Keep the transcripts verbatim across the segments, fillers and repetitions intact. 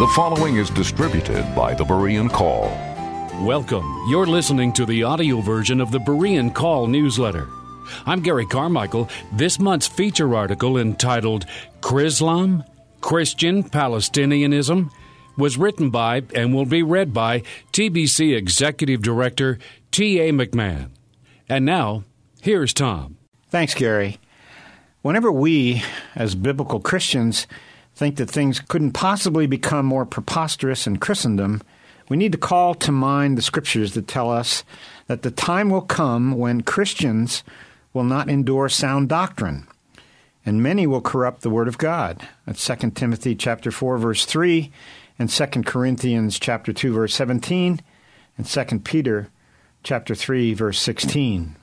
The following is distributed by the Berean Call. Welcome. You're listening to the audio version of the Berean Call newsletter. I'm Gary Carmichael. This month's feature article, entitled Chrislam, Christian Palestinianism, was written by and will be read by T B C Executive Director T A McMahon. And now, here's Tom. Thanks, Gary. Whenever we, as biblical Christians, think that things couldn't possibly become more preposterous in Christendom, we need to call to mind the scriptures that tell us that the time will come when Christians will not endure sound doctrine, and many will corrupt the word of God. That's Second Timothy chapter four, verse three, and Second Corinthians chapter two, verse seventeen, and Second Peter chapter three, verse sixteen.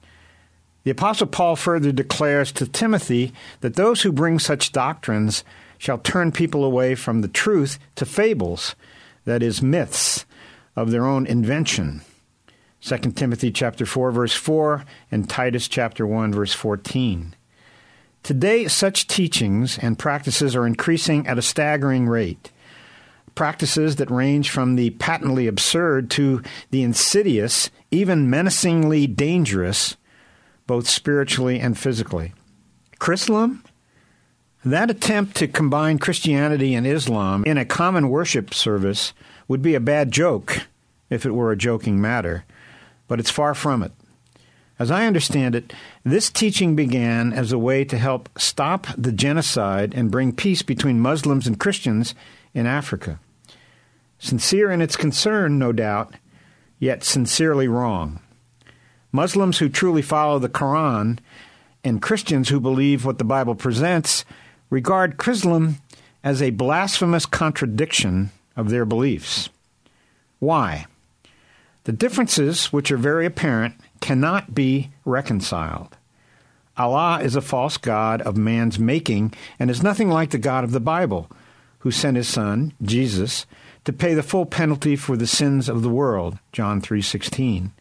The Apostle Paul further declares to Timothy that those who bring such doctrines shall turn people away from the truth to fables, that is, myths of their own invention. Second Timothy chapter four, verse four, and Titus chapter one, verse fourteen. Today, such teachings and practices are increasing at a staggering rate. Practices that range from the patently absurd to the insidious, even menacingly dangerous, both spiritually and physically. Chrislam? That attempt to combine Christianity and Islam in a common worship service would be a bad joke if it were a joking matter, but it's far from it. As I understand it, this teaching began as a way to help stop the genocide and bring peace between Muslims and Christians in Africa. Sincere in its concern, no doubt, yet sincerely wrong. Muslims who truly follow the Quran and Christians who believe what the Bible presents regard Chrislam as a blasphemous contradiction of their beliefs. Why? The differences, which are very apparent, cannot be reconciled. Allah is a false god of man's making and is nothing like the God of the Bible, who sent his Son, Jesus, to pay the full penalty for the sins of the world, John three sixteen.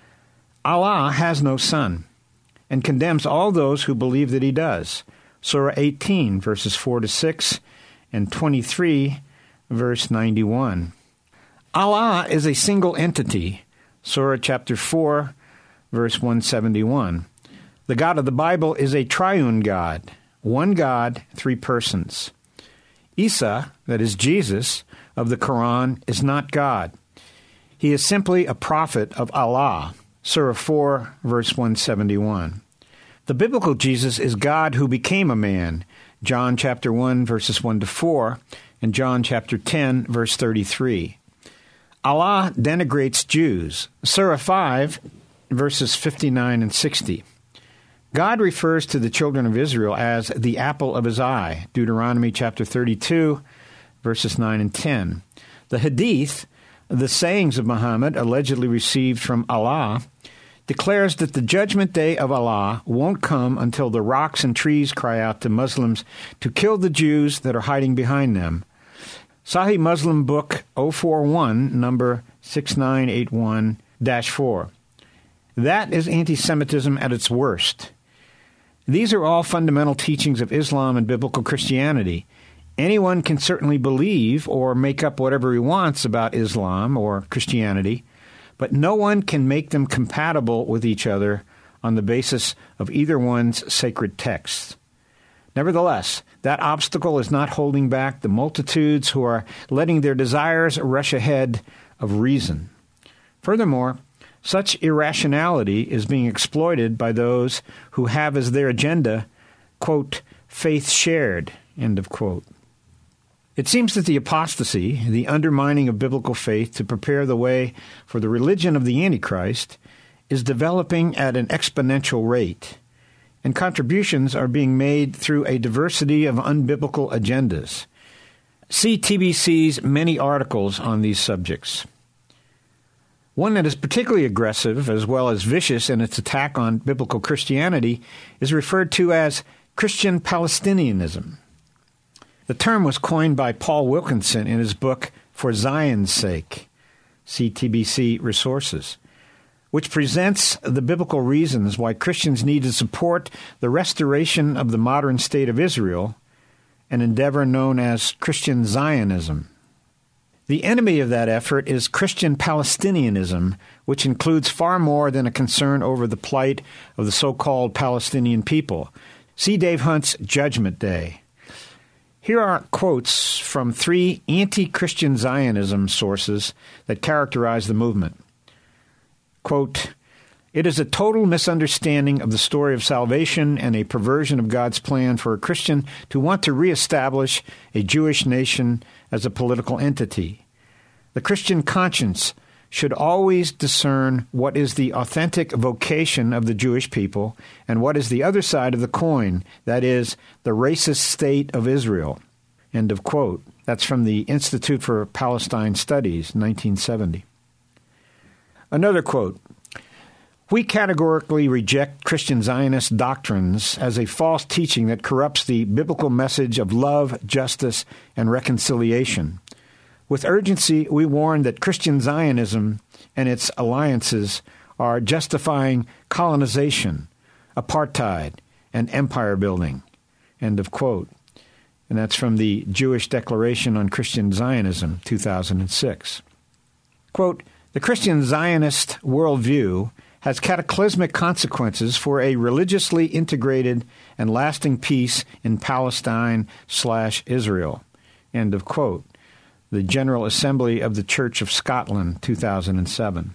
Allah has no son, and condemns all those who believe that he does. Surah eighteen, verses four to six, and twenty-three, verse ninety-one. Allah is a single entity. Surah chapter four, verse one seventy-one. The God of the Bible is a triune God, one God, three persons. Isa, that is Jesus, of the Quran, is not God. He is simply a prophet of Allah. Surah four, verse one seventy-one. The biblical Jesus is God who became a man. John chapter one, verses one to four, and John chapter ten, verse thirty-three. Allah denigrates Jews. Surah five, verses fifty-nine and sixty. God refers to the children of Israel as the apple of his eye. Deuteronomy chapter thirty-two, verses nine and ten. The Hadith, the sayings of Muhammad, allegedly received from Allah, declares that the judgment day of Allah won't come until the rocks and trees cry out to Muslims to kill the Jews that are hiding behind them. Sahih Muslim Book oh forty-one, number six nine eight one dash four. That is anti-Semitism at its worst. These are all fundamental teachings of Islam and biblical Christianity. Anyone can certainly believe or make up whatever he wants about Islam or Christianity, but no one can make them compatible with each other on the basis of either one's sacred texts. Nevertheless, that obstacle is not holding back the multitudes who are letting their desires rush ahead of reason. Furthermore, such irrationality is being exploited by those who have as their agenda, quote, faith shared, end of quote. It seems that the apostasy, the undermining of biblical faith to prepare the way for the religion of the Antichrist, is developing at an exponential rate, and contributions are being made through a diversity of unbiblical agendas. See T B C's many articles on these subjects. One that is particularly aggressive as well as vicious in its attack on biblical Christianity is referred to as Christian Palestinianism. The term was coined by Paul Wilkinson in his book For Zion's Sake, see T B C Resources, which presents the biblical reasons why Christians need to support the restoration of the modern state of Israel, an endeavor known as Christian Zionism. The enemy of that effort is Christian Palestinianism, which includes far more than a concern over the plight of the so-called Palestinian people. See Dave Hunt's Judgment Day. Here are quotes from three anti-Christian Zionism sources that characterize the movement. Quote, "It is a total misunderstanding of the story of salvation and a perversion of God's plan for a Christian to want to reestablish a Jewish nation as a political entity. The Christian conscience should always discern what is the authentic vocation of the Jewish people and what is the other side of the coin, that is, the racist state of Israel." End of quote. That's from the Institute for Palestine Studies, nineteen seventy. Another quote, "We categorically reject Christian Zionist doctrines as a false teaching that corrupts the biblical message of love, justice, and reconciliation. With urgency, we warn that Christian Zionism and its alliances are justifying colonization, apartheid, and empire building." End of quote. And that's from the Jewish Declaration on Christian Zionism, two thousand six. Quote, "The Christian Zionist worldview has cataclysmic consequences for a religiously integrated and lasting peace in Palestine slash Israel." End of quote. The General Assembly of the Church of Scotland, two thousand seven.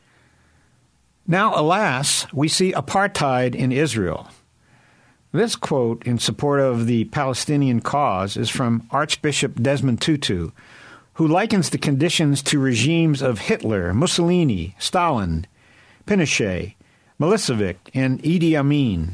Now, alas, we see apartheid in Israel. This quote in support of the Palestinian cause is from Archbishop Desmond Tutu, who likens the conditions to regimes of Hitler, Mussolini, Stalin, Pinochet, Milosevic, and Idi Amin.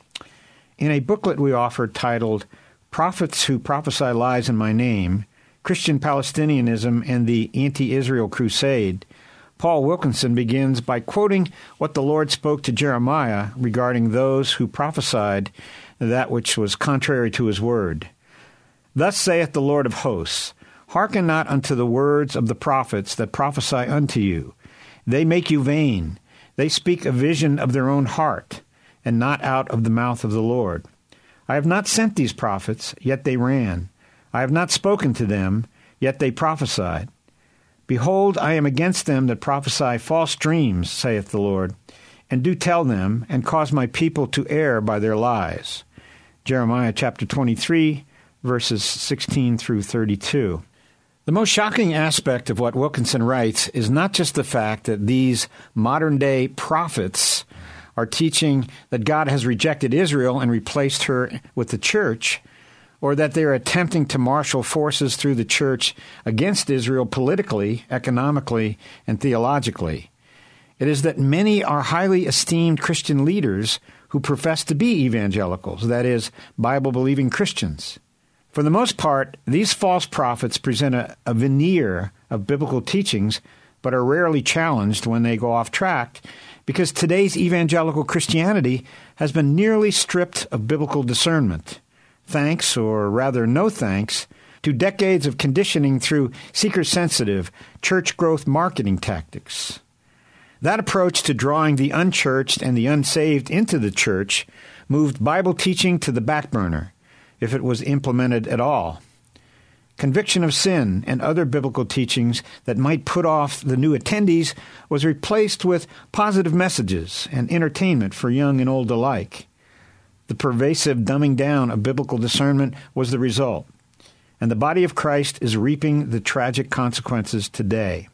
In a booklet we offered titled "Prophets Who Prophesy Lies in My Name, Christian Palestinianism and the Anti-Israel Crusade," Paul Wilkinson begins by quoting what the Lord spoke to Jeremiah regarding those who prophesied that which was contrary to his word. "Thus saith the Lord of hosts, hearken not unto the words of the prophets that prophesy unto you. They make you vain. They speak a vision of their own heart, and not out of the mouth of the Lord. I have not sent these prophets, yet they ran. I have not spoken to them, yet they prophesied. Behold, I am against them that prophesy false dreams, saith the Lord, and do tell them, and cause my people to err by their lies." Jeremiah chapter twenty-three, verses sixteen through thirty-two. The most shocking aspect of what Wilkinson writes is not just the fact that these modern-day prophets are teaching that God has rejected Israel and replaced her with the church, or that they are attempting to marshal forces through the church against Israel politically, economically, and theologically. It is that many are highly esteemed Christian leaders who profess to be evangelicals, that is, Bible-believing Christians. For the most part, these false prophets present a, a veneer of biblical teachings, but are rarely challenged when they go off track, because today's evangelical Christianity has been nearly stripped of biblical discernment, thanks, or rather no thanks, to decades of conditioning through seeker-sensitive, church growth marketing tactics. That approach to drawing the unchurched and the unsaved into the church moved Bible teaching to the back burner, if it was implemented at all. Conviction of sin and other biblical teachings that might put off the new attendees was replaced with positive messages and entertainment for young and old alike. The pervasive dumbing down of biblical discernment was the result, and the body of Christ is reaping the tragic consequences today.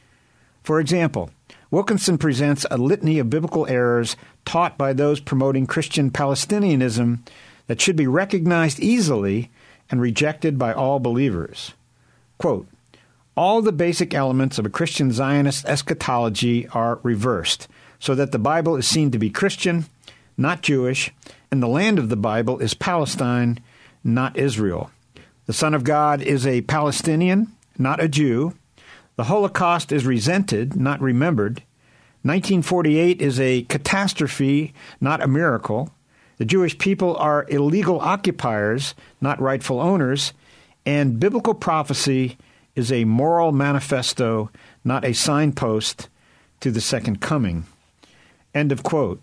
For example, Wilkinson presents a litany of biblical errors taught by those promoting Christian Palestinianism that should be recognized easily and rejected by all believers. Quote, "All the basic elements of a Christian Zionist eschatology are reversed, so that the Bible is seen to be Christian, not Jewish, and the land of the Bible is Palestine, not Israel. The Son of God is a Palestinian, not a Jew. The Holocaust is resented, not remembered. nineteen forty-eight is a catastrophe, not a miracle. The Jewish people are illegal occupiers, not rightful owners. And biblical prophecy is a moral manifesto, not a signpost to the second coming." End of quote.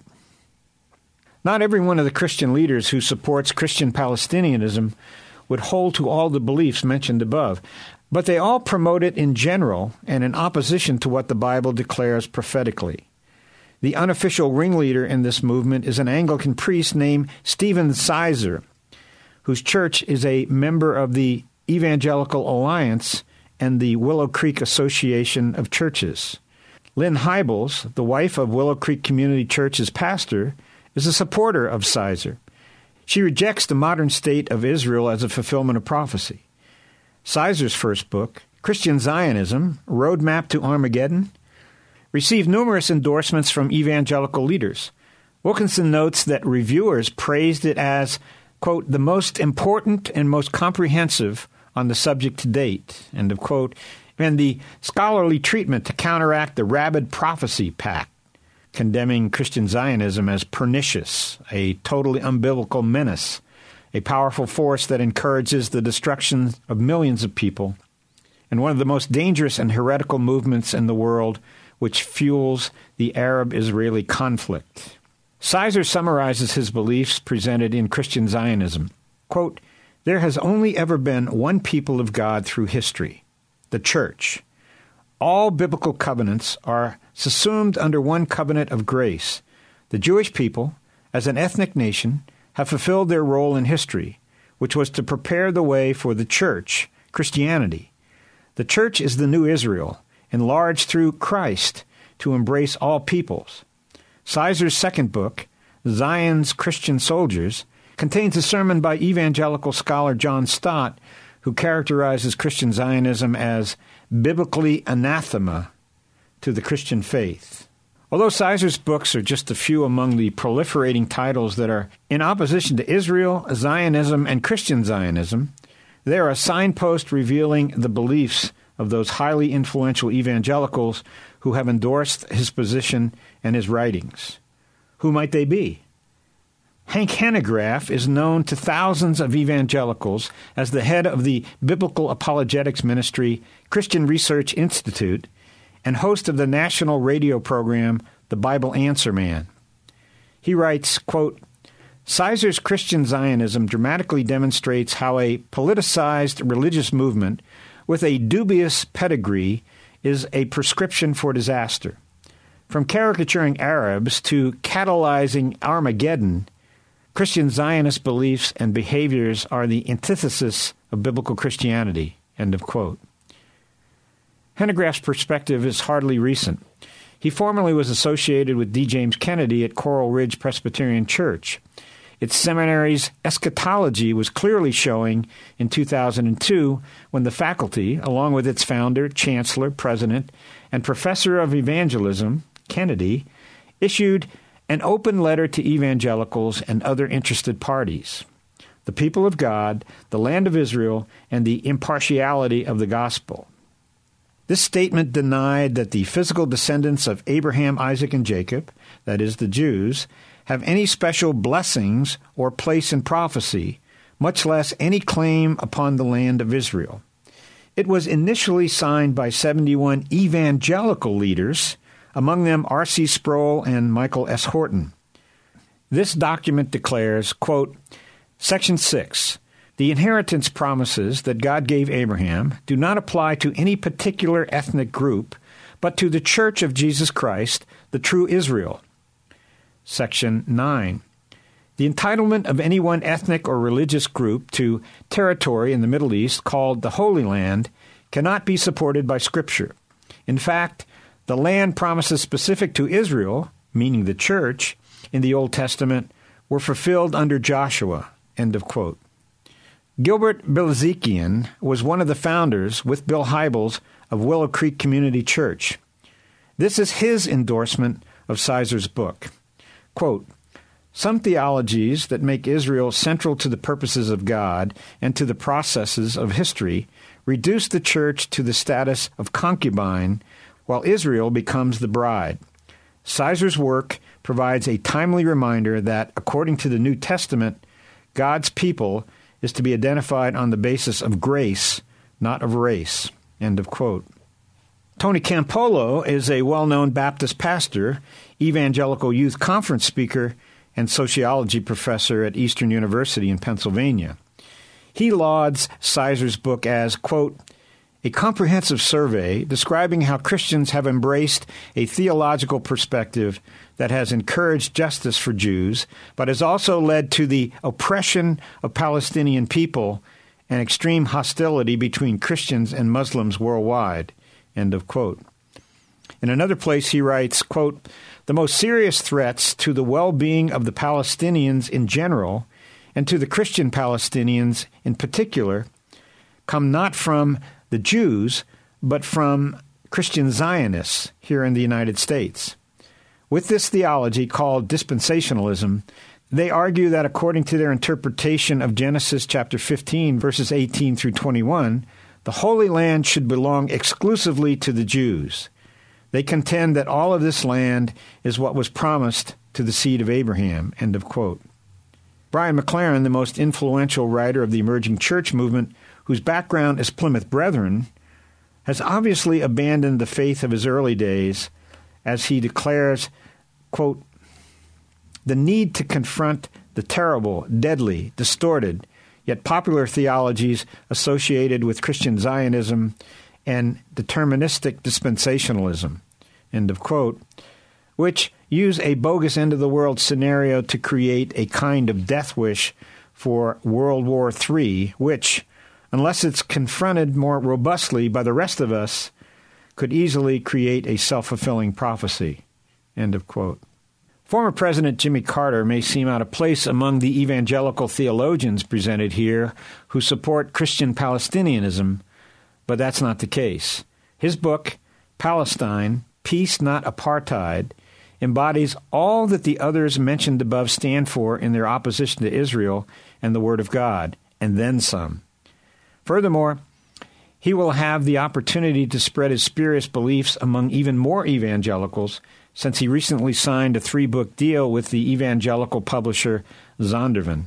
Not every one of the Christian leaders who supports Christian Palestinianism would hold to all the beliefs mentioned above. But they all promote it in general and in opposition to what the Bible declares prophetically. The unofficial ringleader in this movement is an Anglican priest named Stephen Sizer, whose church is a member of the Evangelical Alliance and the Willow Creek Association of Churches. Lynn Hybels, the wife of Willow Creek Community Church's pastor, is a supporter of Sizer. She rejects the modern state of Israel as a fulfillment of prophecy. Sizer's first book, Christian Zionism, Roadmap to Armageddon, received numerous endorsements from evangelical leaders. Wilkinson notes that reviewers praised it as, quote, the most important and most comprehensive on the subject to date, end of quote, and the scholarly treatment to counteract the rabid prophecy pact, condemning Christian Zionism as pernicious, a totally unbiblical menace, a powerful force that encourages the destruction of millions of people, and one of the most dangerous and heretical movements in the world, which fuels the Arab-Israeli conflict. Sizer summarizes his beliefs presented in Christian Zionism. Quote, there has only ever been one people of God through history, the church. All biblical covenants are subsumed under one covenant of grace. The Jewish people, as an ethnic nation, have fulfilled their role in history, which was to prepare the way for the church, Christianity. The church is the new Israel, enlarged through Christ to embrace all peoples. Sizer's second book, Zion's Christian Soldiers, contains a sermon by evangelical scholar John Stott, who characterizes Christian Zionism as biblically anathema to the Christian faith. Although Sizer's books are just a few among the proliferating titles that are in opposition to Israel, Zionism, and Christian Zionism, they are a signpost revealing the beliefs of those highly influential evangelicals who have endorsed his position and his writings. Who might they be? Hank Hanegraaff is known to thousands of evangelicals as the head of the Biblical Apologetics Ministry Christian Research Institute and host of the national radio program, The Bible Answer Man. He writes, quote, Sizer's Christian Zionism dramatically demonstrates how a politicized religious movement with a dubious pedigree is a prescription for disaster. From caricaturing Arabs to catalyzing Armageddon, Christian Zionist beliefs and behaviors are the antithesis of biblical Christianity, end of quote. Hanegraaff's perspective is hardly recent. He formerly was associated with D. James Kennedy at Coral Ridge Presbyterian Church. Its seminary's eschatology was clearly showing in two thousand two when the faculty, along with its founder, chancellor, president, and professor of evangelism, Kennedy, issued an open letter to evangelicals and other interested parties. The people of God, the land of Israel, and the impartiality of the gospel. This statement denied that the physical descendants of Abraham, Isaac, and Jacob, that is, the Jews, have any special blessings or place in prophecy, much less any claim upon the land of Israel. It was initially signed by seventy-one evangelical leaders, among them R C Sproul and Michael S. Horton. This document declares, quote, Section six, the inheritance promises that God gave Abraham do not apply to any particular ethnic group, but to the Church of Jesus Christ, the true Israel. Section nine, the entitlement of any one ethnic or religious group to territory in the Middle East called the Holy Land cannot be supported by Scripture. In fact, the land promises specific to Israel, meaning the church, in the Old Testament, were fulfilled under Joshua, end of quote. Gilbert Bilezikian was one of the founders, with Bill Hybels, of Willow Creek Community Church. This is his endorsement of Sizer's book. Quote, some theologies that make Israel central to the purposes of God and to the processes of history reduce the church to the status of concubine, while Israel becomes the bride. Sizer's work provides a timely reminder that, according to the New Testament, God's people is to be identified on the basis of grace, not of race. End of quote. Tony Campolo is a well-known Baptist pastor, evangelical youth conference speaker, and sociology professor at Eastern University in Pennsylvania. He lauds Sizer's book as, quote, A comprehensive survey describing how Christians have embraced a theological perspective that has encouraged justice for Jews, but has also led to the oppression of Palestinian people and extreme hostility between Christians and Muslims worldwide. End of quote. In another place he writes, quote, "The most serious threats to the well-being of the Palestinians in general and to the Christian Palestinians in particular come not from the Jews, but from Christian Zionists here in the United States. With this theology called dispensationalism, they argue that according to their interpretation of Genesis chapter fifteen, verses eighteen through twenty-one, the Holy Land should belong exclusively to the Jews. They contend that all of this land is what was promised to the seed of Abraham." End of quote. Brian McLaren, the most influential writer of the emerging church movement, whose background is Plymouth Brethren, has obviously abandoned the faith of his early days as he declares, quote, "The need to confront the terrible, deadly, distorted, yet popular theologies associated with Christian Zionism and deterministic dispensationalism," end of quote, which use a bogus end-of-the-world scenario to create a kind of death wish for World War Three, which, unless it's confronted more robustly by the rest of us, could easily create a self-fulfilling prophecy. End of quote. Former President Jimmy Carter may seem out of place among the evangelical theologians presented here who support Christian Palestinianism, but that's not the case. His book, Palestine, Peace Not Apartheid, embodies all that the others mentioned above stand for in their opposition to Israel and the Word of God, and then some. Furthermore, he will have the opportunity to spread his spurious beliefs among even more evangelicals, since he recently signed a three-book deal with the evangelical publisher Zondervan.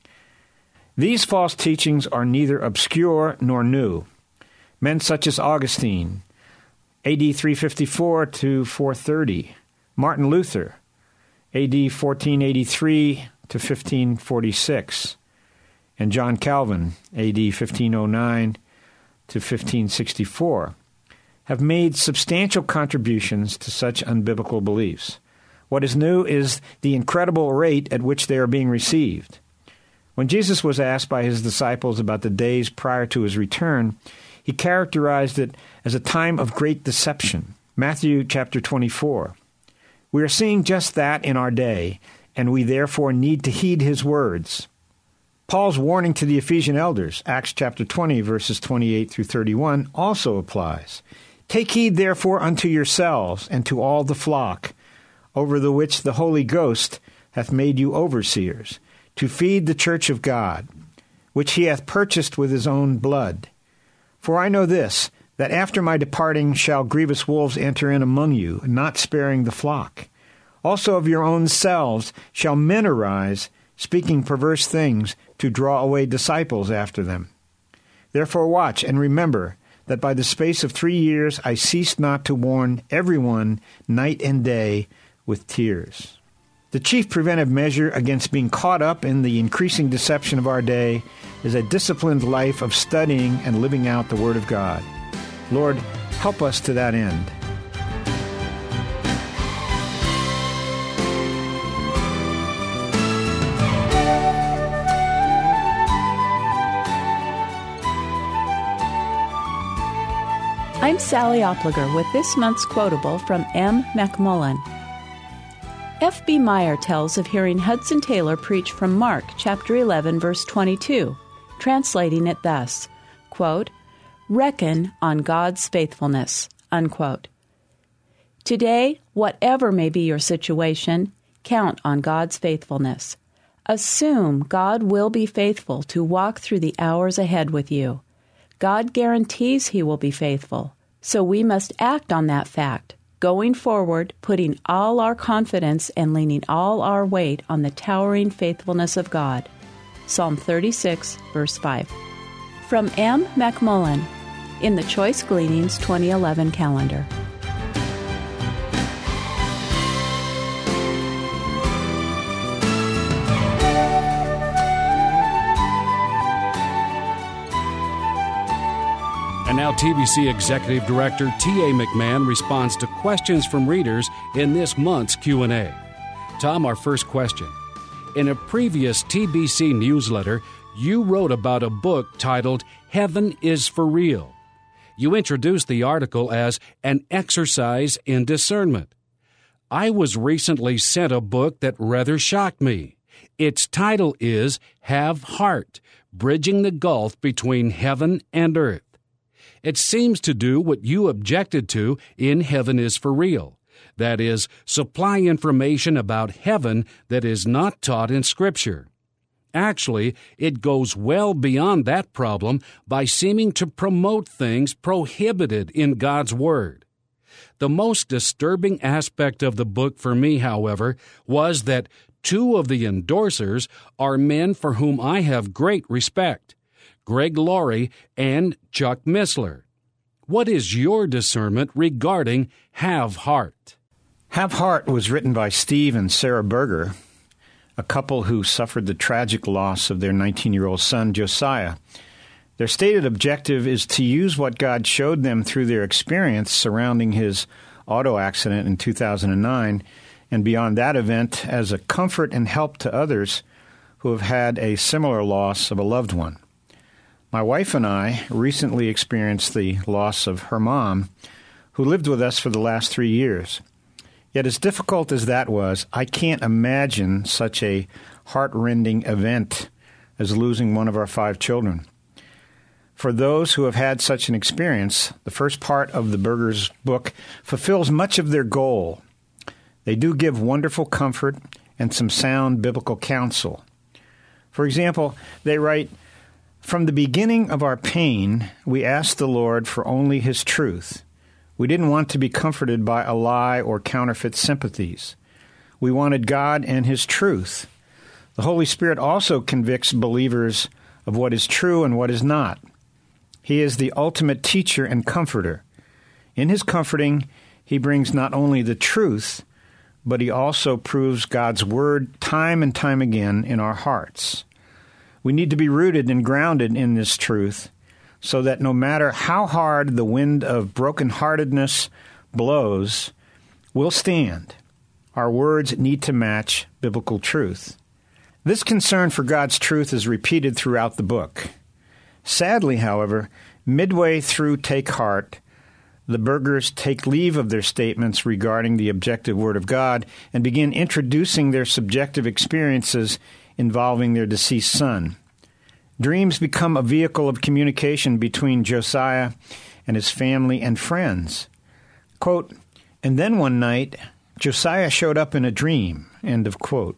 These false teachings are neither obscure nor new. Men such as Augustine, A D three fifty-four to four thirty, Martin Luther, A D fourteen eighty-three to fifteen forty-six, and John Calvin, A D fifteen oh nine to fifteen sixty-four, have made substantial contributions to such unbiblical beliefs. What is new is the incredible rate at which they are being received. When Jesus was asked by his disciples about the days prior to his return, he characterized it as a time of great deception. Matthew chapter twenty-four. We are seeing just that in our day, and we therefore need to heed his words. Paul's warning to the Ephesian elders, Acts chapter twenty, verses twenty-eight through thirty-one, also applies. "Take heed therefore unto yourselves and to all the flock, over the which the Holy Ghost hath made you overseers, to feed the church of God, which he hath purchased with his own blood. For I know this, that after my departing shall grievous wolves enter in among you, not sparing the flock. Also of your own selves shall men arise, speaking perverse things, to draw away disciples after them. Therefore watch, and remember that by the space of three years I ceased not to warn everyone night and day with tears." The chief preventive measure against being caught up in the increasing deception of our day is a disciplined life of studying and living out the Word of God. Lord, help us to that end. I'm Sally Opliger with this month's quotable from M. McMullen. F B Meyer tells of hearing Hudson Taylor preach from Mark chapter eleven, verse twenty-two, translating it thus, quote, "Reckon on God's faithfulness," unquote. Today, whatever may be your situation, count on God's faithfulness. Assume God will be faithful to walk through the hours ahead with you. God guarantees He will be faithful, so we must act on that fact, going forward, putting all our confidence and leaning all our weight on the towering faithfulness of God. Psalm thirty-six, verse five. From M. McMullen, in the Choice Gleanings twenty eleven calendar. And now T B C Executive Director T A McMahon responds to questions from readers in this month's Q and A. Tom, our first question. In a previous T B C newsletter, you wrote about a book titled Heaven is for Real. You introduced the article as an exercise in discernment. I was recently sent a book that rather shocked me. Its title is Have Heart, Bridging the Gulf Between Heaven and Earth. It seems to do what you objected to in Heaven is for Real. That is, supply information about heaven that is not taught in Scripture. Actually, it goes well beyond that problem by seeming to promote things prohibited in God's Word. The most disturbing aspect of the book for me, however, was that two of the endorsers are men for whom I have great respect, Greg Laurie and Chuck Missler. What is your discernment regarding Have Heart? Have Heart was written by Steve and Sarah Berger, a couple who suffered the tragic loss of their nineteen-year-old son, Josiah. Their stated objective is to use what God showed them through their experience surrounding his auto accident in two thousand nine and beyond that event as a comfort and help to others who have had a similar loss of a loved one. My wife and I recently experienced the loss of her mom, who lived with us for the last three years. Yet as difficult as that was, I can't imagine such a heart-rending event as losing one of our five children. For those who have had such an experience, the first part of the Berger's book fulfills much of their goal. They do give wonderful comfort and some sound biblical counsel. For example, they write, "From the beginning of our pain, we asked the Lord for only His truth. We didn't want to be comforted by a lie or counterfeit sympathies. We wanted God and His truth. The Holy Spirit also convicts believers of what is true and what is not. He is the ultimate teacher and comforter. In His comforting, He brings not only the truth, but He also proves God's Word time and time again in our hearts. We need to be rooted and grounded in this truth so that no matter how hard the wind of brokenheartedness blows, we'll stand. Our words need to match biblical truth." This concern for God's truth is repeated throughout the book. Sadly, however, midway through Take Heart, the Bergers take leave of their statements regarding the objective Word of God and begin introducing their subjective experiences involving their deceased son. Dreams become a vehicle of communication between Josiah and his family and friends. Quote, "And then one night, Josiah showed up in a dream," end of quote.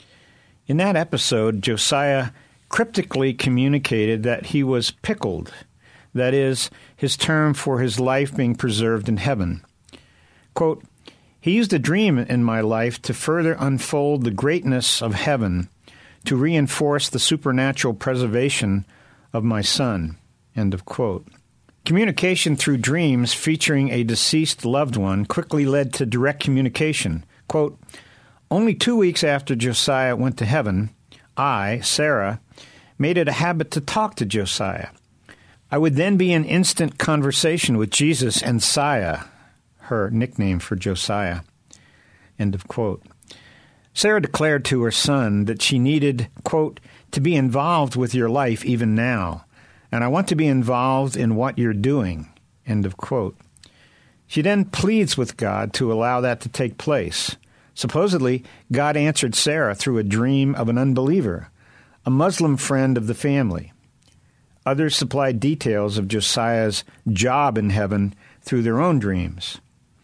In that episode, Josiah cryptically communicated that he was pickled, that is, his term for his life being preserved in heaven. Quote, "He used a dream in my life to further unfold the greatness of heaven, to reinforce the supernatural preservation of my son," end of quote. Communication through dreams featuring a deceased loved one quickly led to direct communication. Quote, "Only two weeks after Josiah went to heaven, I, Sarah, made it a habit to talk to Josiah. I would then be in instant conversation with Jesus and Saya," her nickname for Josiah, end of quote. Sarah declared to her son that she needed, quote, "to be involved with your life even now, and I want to be involved in what you're doing," end of quote. She then pleads with God to allow that to take place. Supposedly, God answered Sarah through a dream of an unbeliever, a Muslim friend of the family. Others supplied details of Josiah's job in heaven through their own dreams.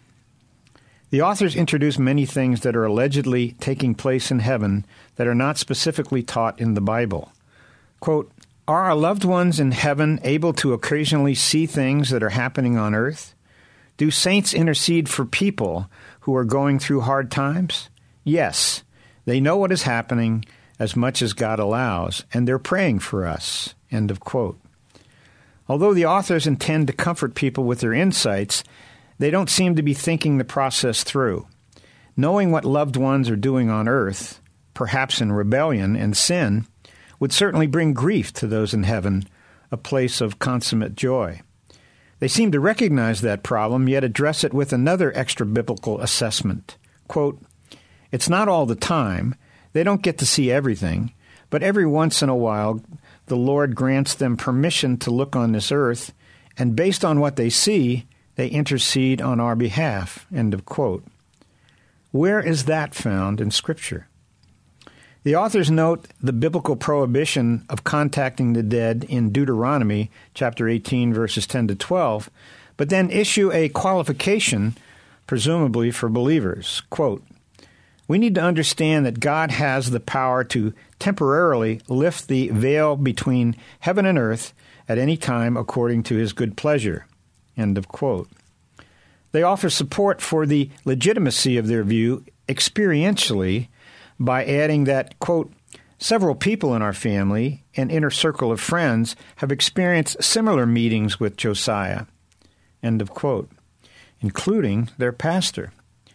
The authors introduce many things that are allegedly taking place in heaven that are not specifically taught in the Bible. Quote, "Are our loved ones in heaven able to occasionally see things that are happening on earth? Do saints intercede for people who are going through hard times? Yes, they know what is happening as much as God allows, and they're praying for us," end of quote. Although the authors intend to comfort people with their insights, they don't seem to be thinking the process through. Knowing what loved ones are doing on earth, perhaps in rebellion and sin, would certainly bring grief to those in heaven, a place of consummate joy. They seem to recognize that problem, yet address it with another extra-biblical assessment. Quote, "It's not all the time. They don't get to see everything, but every once in a while the Lord grants them permission to look on this earth, and based on what they see, they intercede on our behalf." End of quote. Where is that found in Scripture? The authors note the biblical prohibition of contacting the dead in Deuteronomy chapter eighteen, verses ten to twelve, but then issue a qualification, presumably for believers. Quote, "We need to understand that God has the power to temporarily lift the veil between heaven and earth at any time according to his good pleasure." End of quote. They offer support for the legitimacy of their view experientially by adding that, quote, "Several people in our family and inner circle of friends have experienced similar meetings with Josiah," end of quote, including their pastor.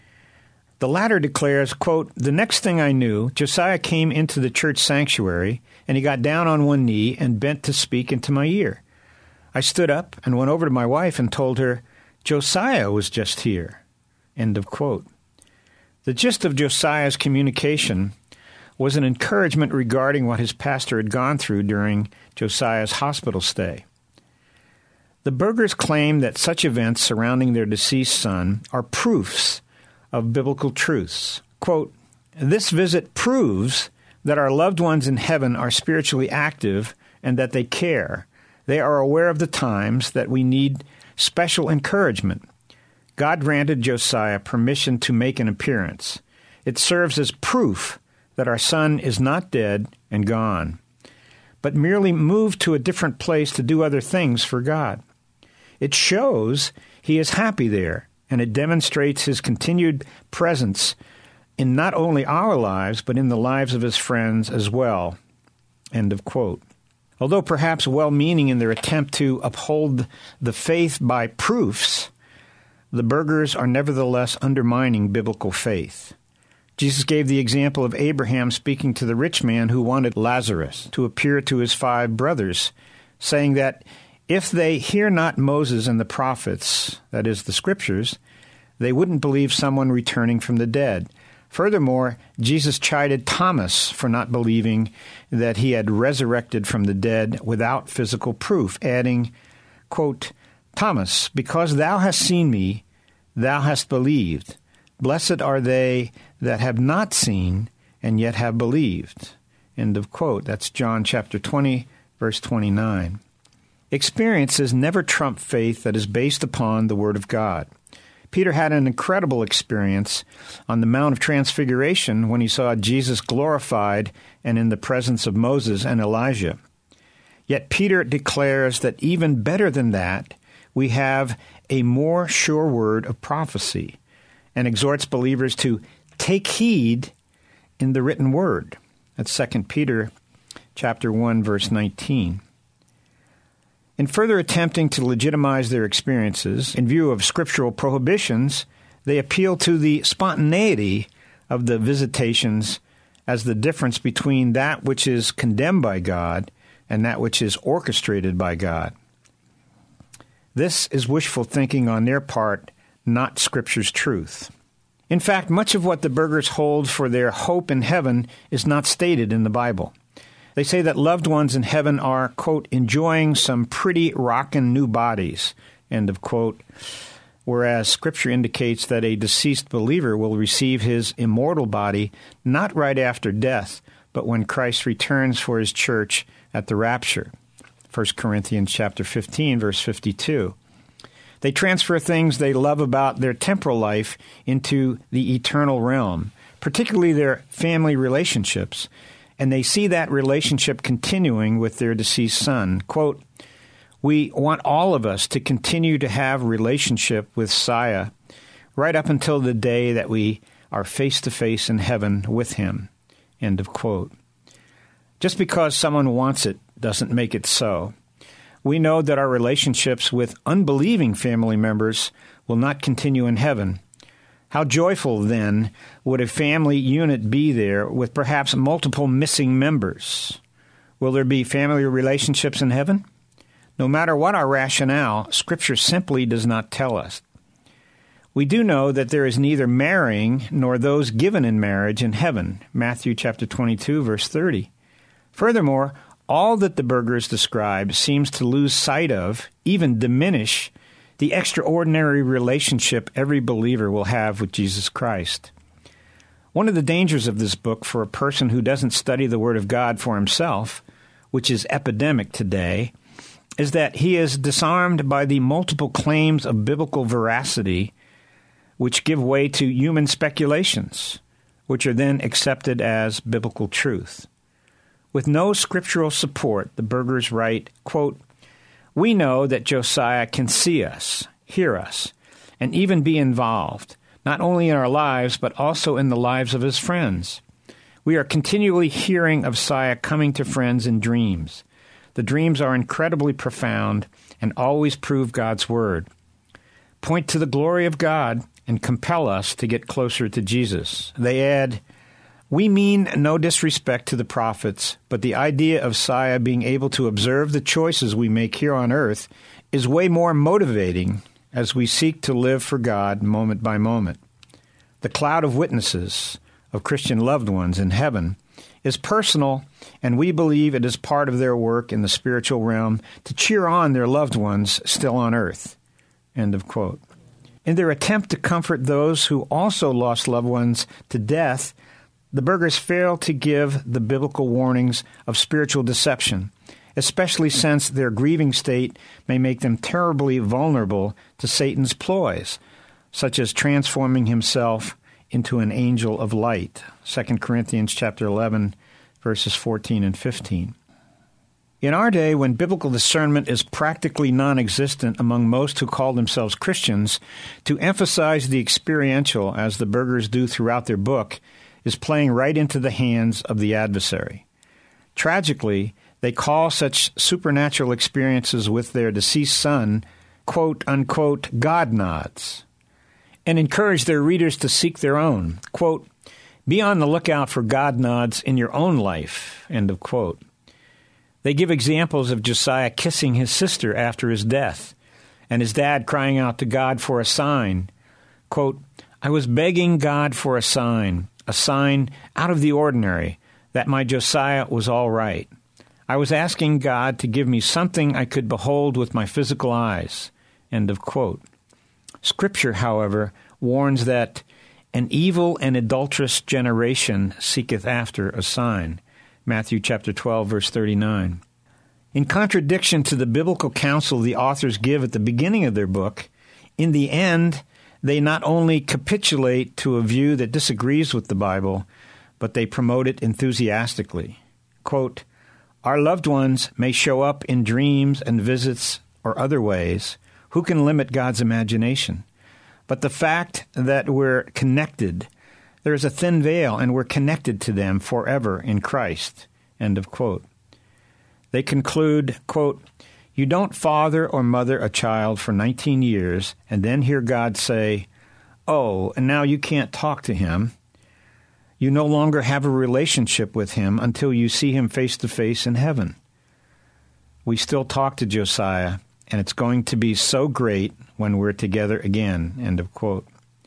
The latter declares, quote, "The next thing I knew, Josiah came into the church sanctuary, and he got down on one knee and bent to speak into my ear. I stood up and went over to my wife and told her, 'Josiah was just here,'" end of quote. The gist of Josiah's communication was an encouragement regarding what his pastor had gone through during Josiah's hospital stay. The Bergers claim that such events surrounding their deceased son are proofs of biblical truths. Quote, "This visit proves that our loved ones in heaven are spiritually active and that they care. They are aware of the times that we need special encouragement. God granted Josiah permission to make an appearance. It serves as proof that our son is not dead and gone, but merely moved to a different place to do other things for God. It shows he is happy there, and it demonstrates his continued presence in not only our lives, but in the lives of his friends as well." End of quote. Although perhaps well-meaning in their attempt to uphold the faith by proofs, the Bergers are nevertheless undermining biblical faith. Jesus gave the example of Abraham speaking to the rich man who wanted Lazarus to appear to his five brothers, saying that if they hear not Moses and the prophets, that is, the Scriptures, they wouldn't believe someone returning from the dead. Furthermore, Jesus chided Thomas for not believing that he had resurrected from the dead without physical proof, adding, quote, "Thomas, because thou hast seen me, thou hast believed. Blessed are they that have not seen and yet have believed." End of quote. That's John chapter twenty, verse twenty-nine. Experiences never trump faith that is based upon the Word of God. Peter had an incredible experience on the Mount of Transfiguration when he saw Jesus glorified and in the presence of Moses and Elijah. Yet Peter declares that even better than that, we have a more sure word of prophecy, and exhorts believers to take heed in the written word. That's Second Peter chapter one, verse nineteen. In further attempting to legitimize their experiences in view of scriptural prohibitions, they appeal to the spontaneity of the visitations as the difference between that which is condemned by God and that which is orchestrated by God. This is wishful thinking on their part, not Scripture's truth. In fact, much of what the Bergers hold for their hope in heaven is not stated in the Bible. They say that loved ones in heaven are, quote, enjoying some pretty rockin' new bodies, end of quote, whereas Scripture indicates that a deceased believer will receive his immortal body not right after death, but when Christ returns for his church at the rapture. First Corinthians chapter fifteen, verse fifty-two. They transfer things they love about their temporal life into the eternal realm, particularly their family relationships, and they see that relationship continuing with their deceased son. Quote, "We want all of us to continue to have relationship with Messiah right up until the day that we are face-to-face in heaven with him." End of quote. Just because someone wants it doesn't make it so. We know that our relationships with unbelieving family members will not continue in heaven. How joyful, then, would a family unit be there with perhaps multiple missing members? Will there be family relationships in heaven? No matter what our rationale, Scripture simply does not tell us. We do know that there is neither marrying nor those given in marriage in heaven, Matthew chapter twenty-two, verse thirty. Furthermore, all that the Burgers describe seems to lose sight of, even diminish, the extraordinary relationship every believer will have with Jesus Christ. One of the dangers of this book for a person who doesn't study the Word of God for himself, which is epidemic today, is that he is disarmed by the multiple claims of biblical veracity which give way to human speculations, which are then accepted as biblical truth. With no scriptural support, the Burgers write, quote, "We know that Josiah can see us, hear us, and even be involved, not only in our lives, but also in the lives of his friends. We are continually hearing of Josiah coming to friends in dreams. The dreams are incredibly profound and always prove God's word, point to the glory of God, and compel us to get closer to Jesus." They add, "We mean no disrespect to the prophets, but the idea of Josiah being able to observe the choices we make here on earth is way more motivating as we seek to live for God moment by moment. The cloud of witnesses, of Christian loved ones in heaven, is personal, and we believe it is part of their work in the spiritual realm to cheer on their loved ones still on earth." End of quote. In their attempt to comfort those who also lost loved ones to death, the Burgers fail to give the biblical warnings of spiritual deception, especially since their grieving state may make them terribly vulnerable to Satan's ploys, such as transforming himself into an angel of light, Second Corinthians chapter eleven, verses fourteen and fifteen. In our day, when biblical discernment is practically non-existent among most who call themselves Christians, to emphasize the experiential, as the Burgers do throughout their book, is playing right into the hands of the adversary. Tragically, they call such supernatural experiences with their deceased son, quote-unquote, God nods, and encourage their readers to seek their own. Quote, "Be on the lookout for God nods in your own life," end of quote. They give examples of Josiah kissing his sister after his death, and his dad crying out to God for a sign. Quote, "I was begging God for a sign, a sign out of the ordinary, that my Josiah was all right. I was asking God to give me something I could behold with my physical eyes." End of quote. Scripture, however, warns that an evil and adulterous generation seeketh after a sign. Matthew chapter twelve, verse thirty-nine. In contradiction to the biblical counsel the authors give at the beginning of their book, in the end, they not only capitulate to a view that disagrees with the Bible, but they promote it enthusiastically. Quote, "Our loved ones may show up in dreams and visits or other ways. Who can limit God's imagination? But the fact that we're connected, there is a thin veil, and we're connected to them forever in Christ." End of quote. They conclude, quote, "You don't father or mother a child for nineteen years and then hear God say, 'Oh, and now you can't talk to him.' You no longer have a relationship with him until you see him face to face in heaven. We still talk to Josiah, and it's going to be so great when we're together again." End of quote.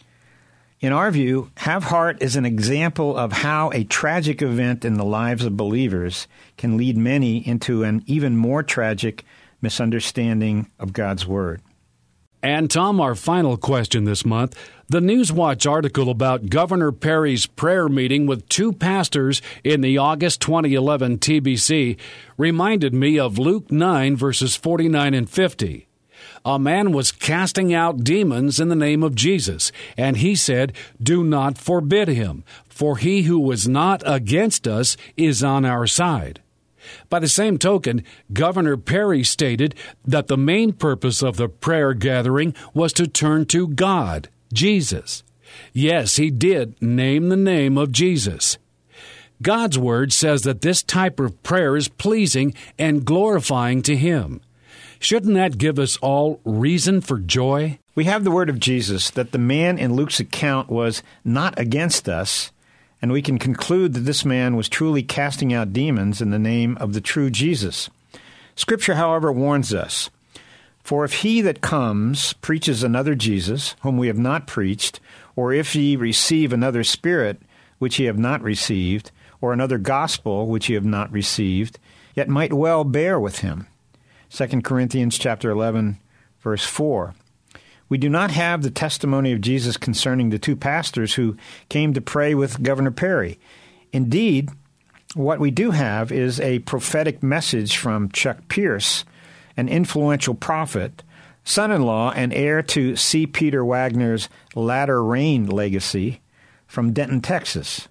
In our view, Have Heart is an example of how a tragic event in the lives of believers can lead many into an even more tragic misunderstanding of God's Word. And Tom, our final question this month. The Newswatch article about Governor Perry's prayer meeting with two pastors in the August twenty eleven T B C reminded me of Luke nine, verses forty-nine and fifty. A man was casting out demons in the name of Jesus, and he said, "Do not forbid him, for he who was not against us is on our side." By the same token, Governor Perry stated that the main purpose of the prayer gathering was to turn to God, Jesus. Yes, he did name the name of Jesus. God's Word says that this type of prayer is pleasing and glorifying to Him. Shouldn't that give us all reason for joy? We have the word of Jesus that the man in Luke's account was not against us, and we can conclude that this man was truly casting out demons in the name of the true Jesus. Scripture, however, warns us, "For if he that comes preaches another Jesus, whom we have not preached, or if ye receive another Spirit, which ye have not received, or another gospel, which ye have not received, yet might well bear with him." Second Corinthians chapter eleven, verse four. We do not have the testimony of Jesus concerning the two pastors who came to pray with Governor Perry. Indeed, what we do have is a prophetic message from Chuck Pierce, an influential prophet, son-in-law and heir to C. Peter Wagner's Latter Rain legacy, from Denton, Texas.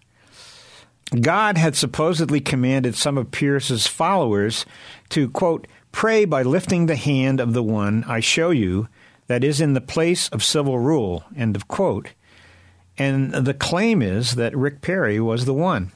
God had supposedly commanded some of Pierce's followers to, quote, "pray by lifting the hand of the one I show you that is in the place of civil rule," end of quote. And the claim is that Rick Perry was the one.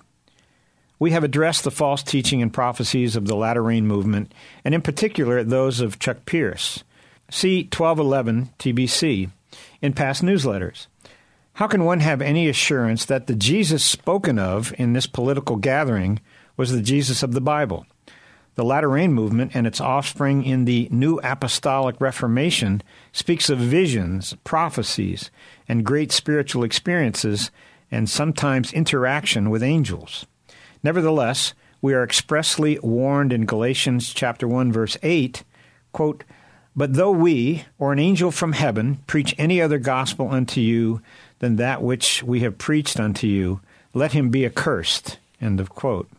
We have addressed the false teaching and prophecies of the Latter Rain movement, and in particular those of Chuck Pierce. See twelve eleven T B C in past newsletters. How can one have any assurance that the Jesus spoken of in this political gathering was the Jesus of the Bible? The Latter Rain movement and its offspring in the New Apostolic Reformation speaks of visions, prophecies, and great spiritual experiences, and sometimes interaction with angels. Nevertheless, we are expressly warned in Galatians chapter one, verse eight, quote, "But though we, or an angel from heaven, preach any other gospel unto you than that which we have preached unto you, let him be accursed," end of quote.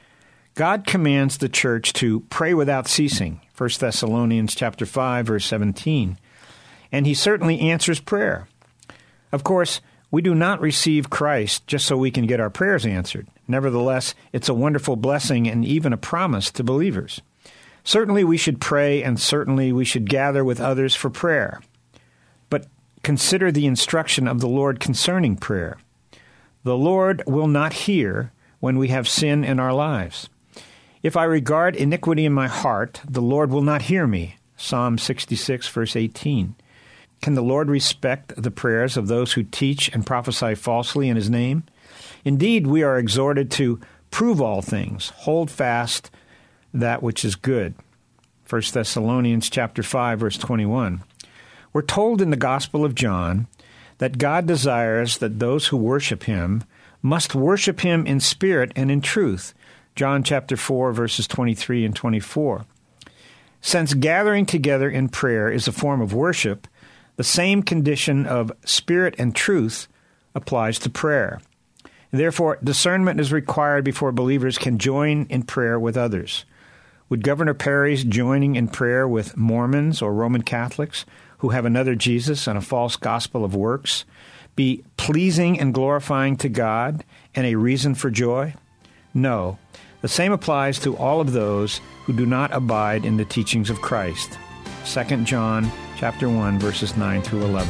God commands the church to pray without ceasing, First Thessalonians chapter five, verse seventeen, and he certainly answers prayer. Of course, we do not receive Christ just so we can get our prayers answered. Nevertheless, it's a wonderful blessing and even a promise to believers. Certainly we should pray, and certainly we should gather with others for prayer. But consider the instruction of the Lord concerning prayer. The Lord will not hear when we have sin in our lives. "If I regard iniquity in my heart, the Lord will not hear me." Psalm sixty-six, verse eighteen. Can the Lord respect the prayers of those who teach and prophesy falsely in his name? Indeed, we are exhorted to prove all things, hold fast that which is good. First Thessalonians chapter five, verse twenty-one. We're told in the Gospel of John that God desires that those who worship him must worship him in spirit and in truth. John chapter four, verses twenty-three and twenty-four. Since gathering together in prayer is a form of worship, the same condition of spirit and truth applies to prayer. Therefore, discernment is required before believers can join in prayer with others. Would Governor Perry's joining in prayer with Mormons or Roman Catholics who have another Jesus and a false gospel of works be pleasing and glorifying to God and a reason for joy? No. The same applies to all of those who do not abide in the teachings of Christ. Second John chapter one, verses nine through eleven.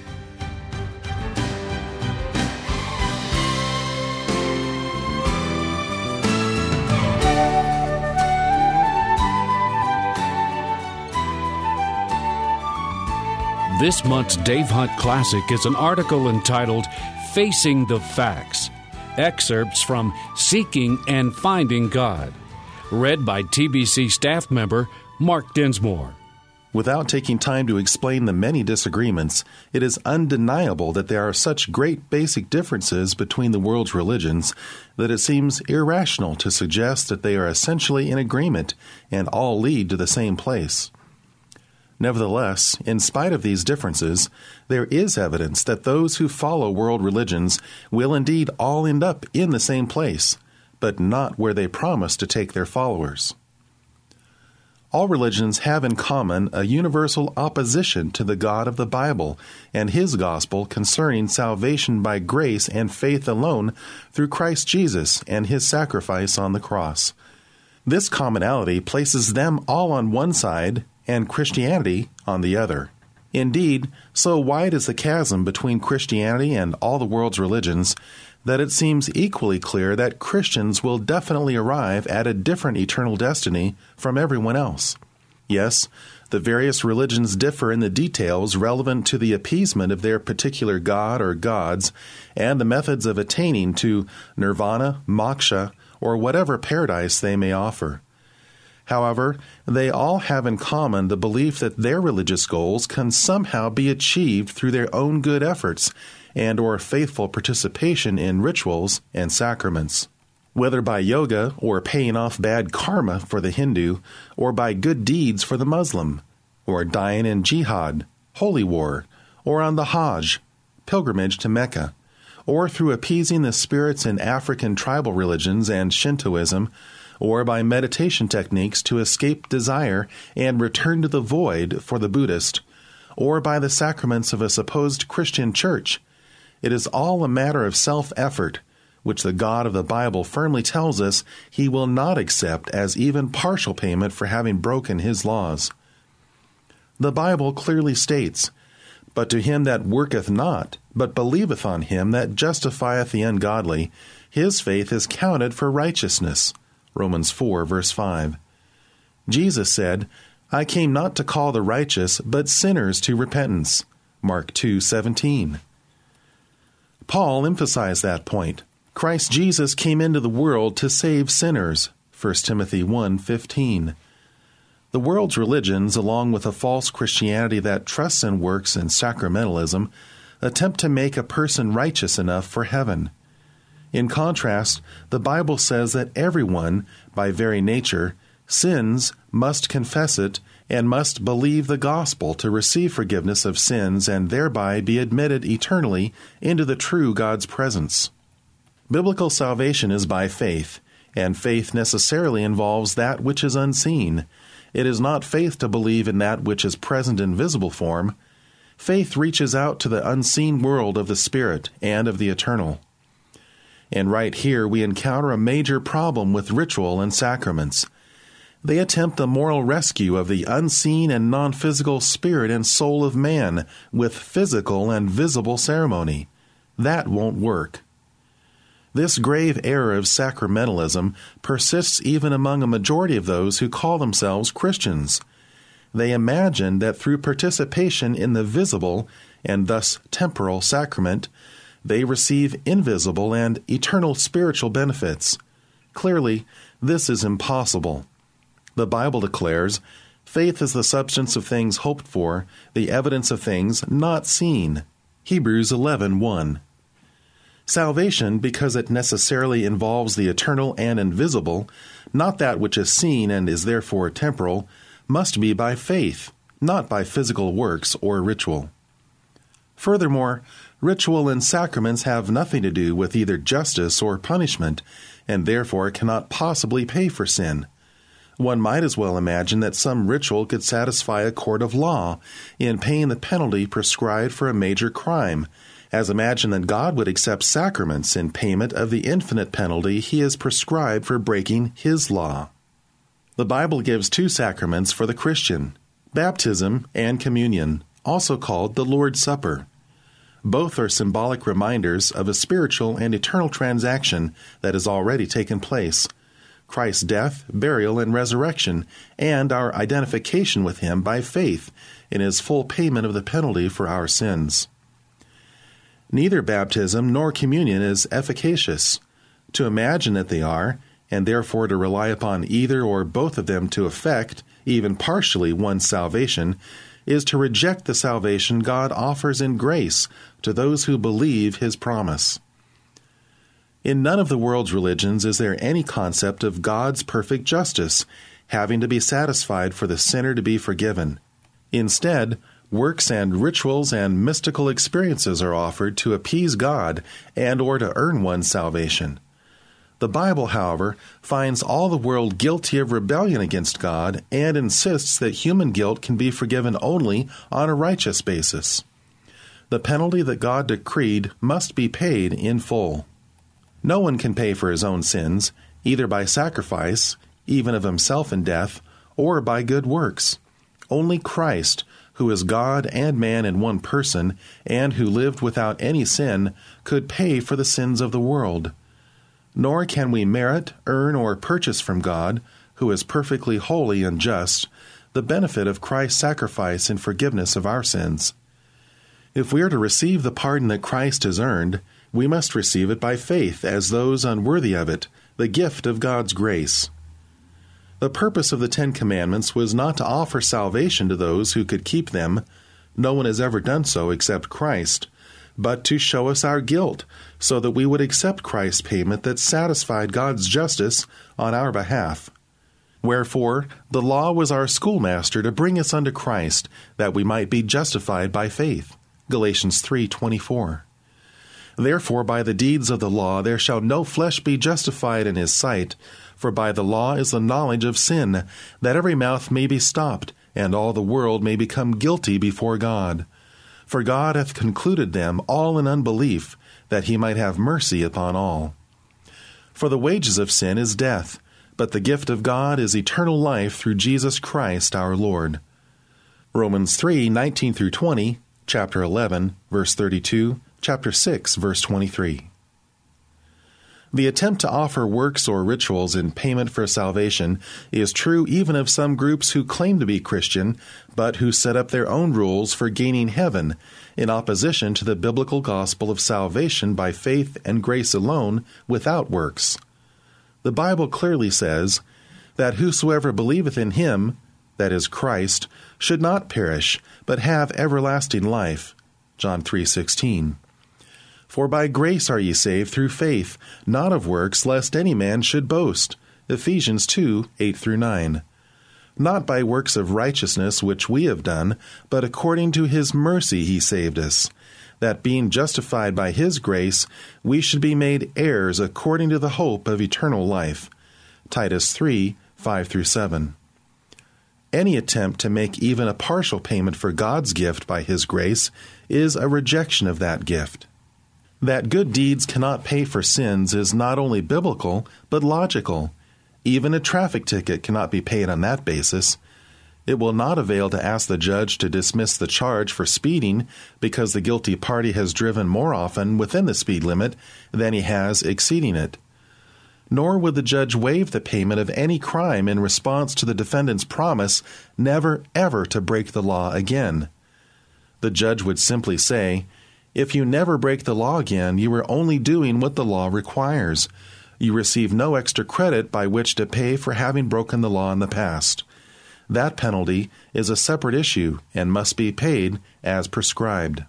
This month's Dave Hunt Classic is an article entitled Facing the Facts. Excerpts from Seeking and Finding God, read by T B C staff member Mark Dinsmore. Without taking time to explain the many disagreements, it is undeniable that there are such great basic differences between the world's religions that it seems irrational to suggest that they are essentially in agreement and all lead to the same place. Nevertheless, in spite of these differences, there is evidence that those who follow world religions will indeed all end up in the same place, but not where they promise to take their followers. All religions have in common a universal opposition to the God of the Bible and his gospel concerning salvation by grace and faith alone through Christ Jesus and his sacrifice on the cross. This commonality places them all on one side and Christianity on the other. Indeed, so wide is the chasm between Christianity and all the world's religions that it seems equally clear that Christians will definitely arrive at a different eternal destiny from everyone else. Yes, the various religions differ in the details relevant to the appeasement of their particular god or gods and the methods of attaining to nirvana, moksha, or whatever paradise they may offer. However, they all have in common the belief that their religious goals can somehow be achieved through their own good efforts and or faithful participation in rituals and sacraments. Whether by yoga or paying off bad karma for the Hindu, or by good deeds for the Muslim, or dying in jihad, holy war, or on the Hajj, pilgrimage to Mecca, or through appeasing the spirits in African tribal religions and Shintoism, or by meditation techniques to escape desire and return to the void for the Buddhist, or by the sacraments of a supposed Christian church. It is all a matter of self-effort, which the God of the Bible firmly tells us he will not accept as even partial payment for having broken his laws. The Bible clearly states, "But to him that worketh not, but believeth on him that justifieth the ungodly, his faith is counted for righteousness." Romans four, verse five. Jesus said, "I came not to call the righteous, but sinners to repentance." Mark two, seventeen. Paul emphasized that point. Christ Jesus came into the world to save sinners. First Timothy one, fifteen. The world's religions, along with a false Christianity that trusts in works and sacramentalism, attempt to make a person righteous enough for heaven. In contrast, the Bible says that everyone, by very nature, sins, must confess it, and must believe the gospel to receive forgiveness of sins and thereby be admitted eternally into the true God's presence. Biblical salvation is by faith, and faith necessarily involves that which is unseen. It is not faith to believe in that which is present in visible form. Faith reaches out to the unseen world of the Spirit and of the eternal. And right here we encounter a major problem with ritual and sacraments. They attempt the moral rescue of the unseen and non-physical spirit and soul of man with physical and visible ceremony. That won't work. This grave error of sacramentalism persists even among a majority of those who call themselves Christians. They imagine that through participation in the visible, and thus temporal, sacrament, they receive invisible and eternal spiritual benefits. Clearly, this is impossible. The Bible declares, "Faith is the substance of things hoped for, the evidence of things not seen." Hebrews eleven, one. Salvation, because it necessarily involves the eternal and invisible, not that which is seen and is therefore temporal, must be by faith, not by physical works or ritual. Furthermore, ritual and sacraments have nothing to do with either justice or punishment, and therefore cannot possibly pay for sin. One might as well imagine that some ritual could satisfy a court of law in paying the penalty prescribed for a major crime, as imagine that God would accept sacraments in payment of the infinite penalty he has prescribed for breaking his law. The Bible gives two sacraments for the Christian, baptism and communion, also called the Lord's Supper. Both are symbolic reminders of a spiritual and eternal transaction that has already taken place, Christ's death, burial, and resurrection, and our identification with him by faith in his full payment of the penalty for our sins. Neither baptism nor communion is efficacious. To imagine that they are, and therefore to rely upon either or both of them to effect, even partially, one's salvation, is to reject the salvation God offers in grace to those who believe his promise. In none of the world's religions is there any concept of God's perfect justice, having to be satisfied for the sinner to be forgiven. Instead, works and rituals and mystical experiences are offered to appease God and or to earn one's salvation. The Bible, however, finds all the world guilty of rebellion against God and insists that human guilt can be forgiven only on a righteous basis. The penalty that God decreed must be paid in full. No one can pay for his own sins, either by sacrifice, even of himself in death, or by good works. Only Christ, who is God and man in one person, and who lived without any sin, could pay for the sins of the world. Nor can we merit, earn, or purchase from God, who is perfectly holy and just, the benefit of Christ's sacrifice and forgiveness of our sins. If we are to receive the pardon that Christ has earned, we must receive it by faith as those unworthy of it, the gift of God's grace. The purpose of the Ten Commandments was not to offer salvation to those who could keep them. No one has ever done so except Christ, but to show us our guilt, so that we would accept Christ's payment that satisfied God's justice on our behalf. Wherefore, the law was our schoolmaster to bring us unto Christ, that we might be justified by faith. Galatians three twenty-four. Therefore, by the deeds of the law there shall no flesh be justified in his sight, for by the law is the knowledge of sin, that every mouth may be stopped, and all the world may become guilty before God. For God hath concluded them all in unbelief, that he might have mercy upon all. For the wages of sin is death, but the gift of God is eternal life through Jesus Christ our Lord. Romans three nineteen through twenty, chapter eleven, verse thirty-two, chapter six, verse twenty-three. The attempt to offer works or rituals in payment for salvation is true even of some groups who claim to be Christian, but who set up their own rules for gaining heaven, in opposition to the biblical gospel of salvation by faith and grace alone, without works. The Bible clearly says that whosoever believeth in him, that is Christ, should not perish, but have everlasting life. John three sixteen. For by grace are ye saved through faith, not of works, lest any man should boast. Ephesians two eight through nine. Not by works of righteousness which we have done, but according to his mercy he saved us, that being justified by his grace, we should be made heirs according to the hope of eternal life. Titus three five through seven. Any attempt to make even a partial payment for God's gift by his grace is a rejection of that gift. That good deeds cannot pay for sins is not only biblical, but logical. Even a traffic ticket cannot be paid on that basis. It will not avail to ask the judge to dismiss the charge for speeding because the guilty party has driven more often within the speed limit than he has exceeding it. Nor would the judge waive the payment of any crime in response to the defendant's promise never, ever to break the law again. The judge would simply say, "If you never break the law again, you are only doing what the law requires. You receive no extra credit by which to pay for having broken the law in the past. That penalty is a separate issue and must be paid as prescribed."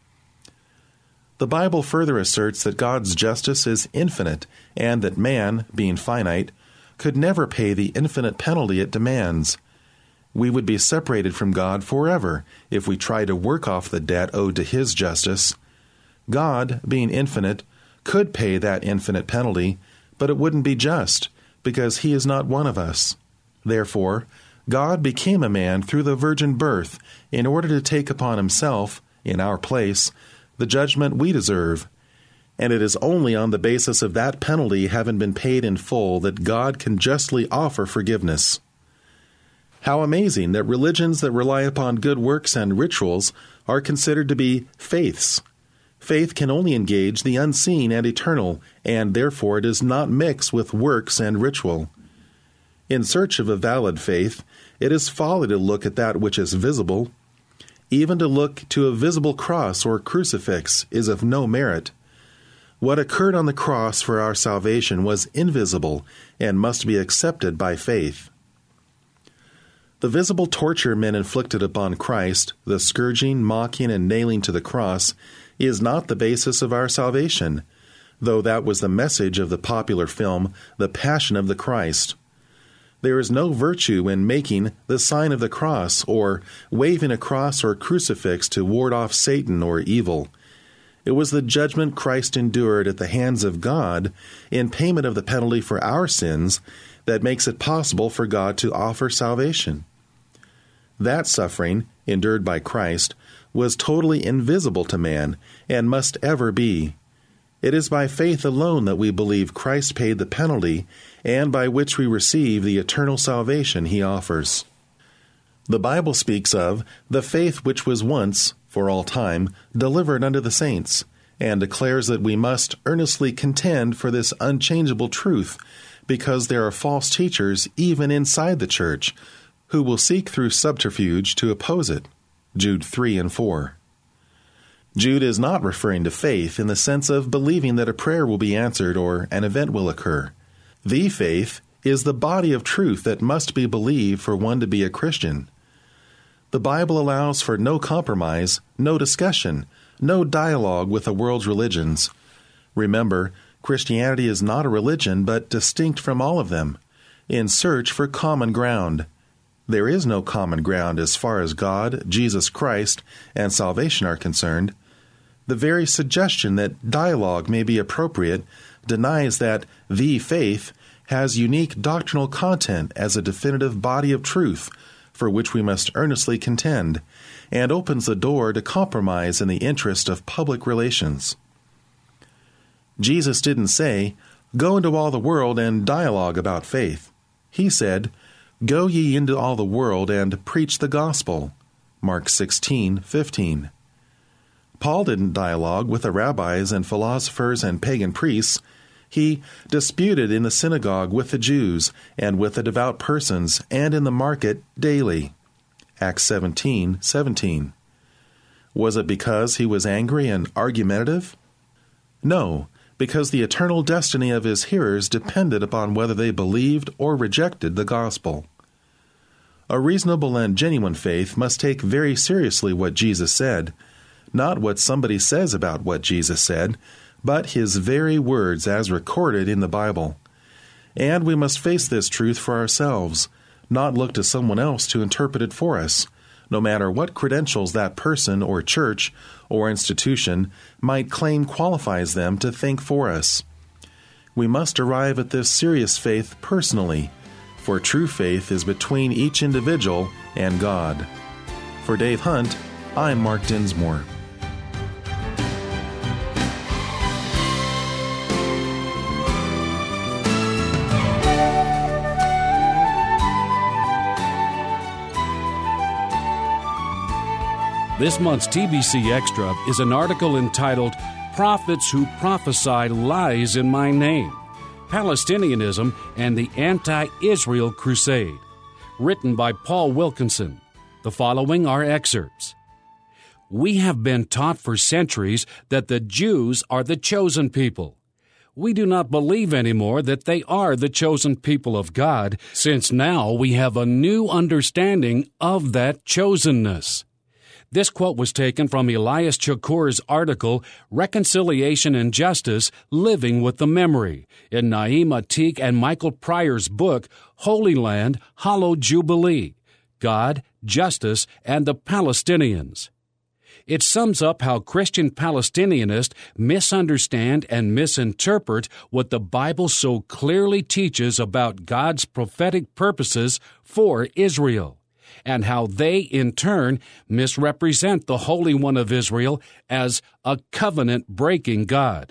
The Bible further asserts that God's justice is infinite and that man, being finite, could never pay the infinite penalty it demands. We would be separated from God forever if we tried to work off the debt owed to his justice. God, being infinite, could pay that infinite penalty, but it wouldn't be just, because he is not one of us. Therefore, God became a man through the virgin birth in order to take upon himself, in our place, the judgment we deserve. And it is only on the basis of that penalty having been paid in full that God can justly offer forgiveness. How amazing that religions that rely upon good works and rituals are considered to be faiths. Faith can only engage the unseen and eternal, and therefore does not mix with works and ritual. In search of a valid faith, it is folly to look at that which is visible. Even to look to a visible cross or crucifix is of no merit. What occurred on the cross for our salvation was invisible and must be accepted by faith. The visible torture men inflicted upon Christ, the scourging, mocking, and nailing to the cross, is not the basis of our salvation, though that was the message of the popular film, The Passion of the Christ. There is no virtue in making the sign of the cross or waving a cross or crucifix to ward off Satan or evil. It was the judgment Christ endured at the hands of God in payment of the penalty for our sins that makes it possible for God to offer salvation. That suffering, endured by Christ, was totally invisible to man and must ever be. It is by faith alone that we believe Christ paid the penalty and by which we receive the eternal salvation he offers. The Bible speaks of the faith which was once, for all time, delivered unto the saints, and declares that we must earnestly contend for this unchangeable truth, because there are false teachers even inside the church, who will seek through subterfuge to oppose it. Jude three and four. Jude is not referring to faith in the sense of believing that a prayer will be answered or an event will occur. The faith is the body of truth that must be believed for one to be a Christian. The Bible allows for no compromise, no discussion, no dialogue with the world's religions. Remember, Christianity is not a religion, but distinct from all of them, in search for common ground. There is no common ground as far as God, Jesus Christ, and salvation are concerned. The very suggestion that dialogue may be appropriate denies that the faith has unique doctrinal content as a definitive body of truth for which we must earnestly contend, and opens the door to compromise in the interest of public relations. Jesus didn't say, "Go into all the world and dialogue about faith." He said, "Go ye into all the world and preach the gospel." Mark sixteen fifteen. Paul didn't dialogue with the rabbis and philosophers and pagan priests. He disputed in the synagogue with the Jews and with the devout persons and in the market daily. Acts seventeen seventeen. Was it because he was angry and argumentative? No, because the eternal destiny of his hearers depended upon whether they believed or rejected the gospel. A reasonable and genuine faith must take very seriously what Jesus said, not what somebody says about what Jesus said, but his very words as recorded in the Bible. And we must face this truth for ourselves, not look to someone else to interpret it for us, no matter what credentials that person or church or institution might claim qualifies them to think for us. We must arrive at this serious faith personally, for true faith is between each individual and God. For Dave Hunt, I'm Mark Dinsmore. This month's T B C Extra is an article entitled Prophets Who Prophesy Lies in My Name, Palestinianism and the Anti-Israel Crusade, written by Paul Wilkinson. The following are excerpts. We have been taught for centuries that the Jews are the chosen people. We do not believe anymore that they are the chosen people of God, since now we have a new understanding of that chosenness. This quote was taken from Elias Chacour's article, Reconciliation and Justice, Living with the Memory, in Naim Atik and Michael Pryor's book, Holy Land, Hollow Jubilee, God, Justice, and the Palestinians. It sums up how Christian Palestinianists misunderstand and misinterpret what the Bible so clearly teaches about God's prophetic purposes for Israel, and how they, in turn, misrepresent the Holy One of Israel as a covenant-breaking God.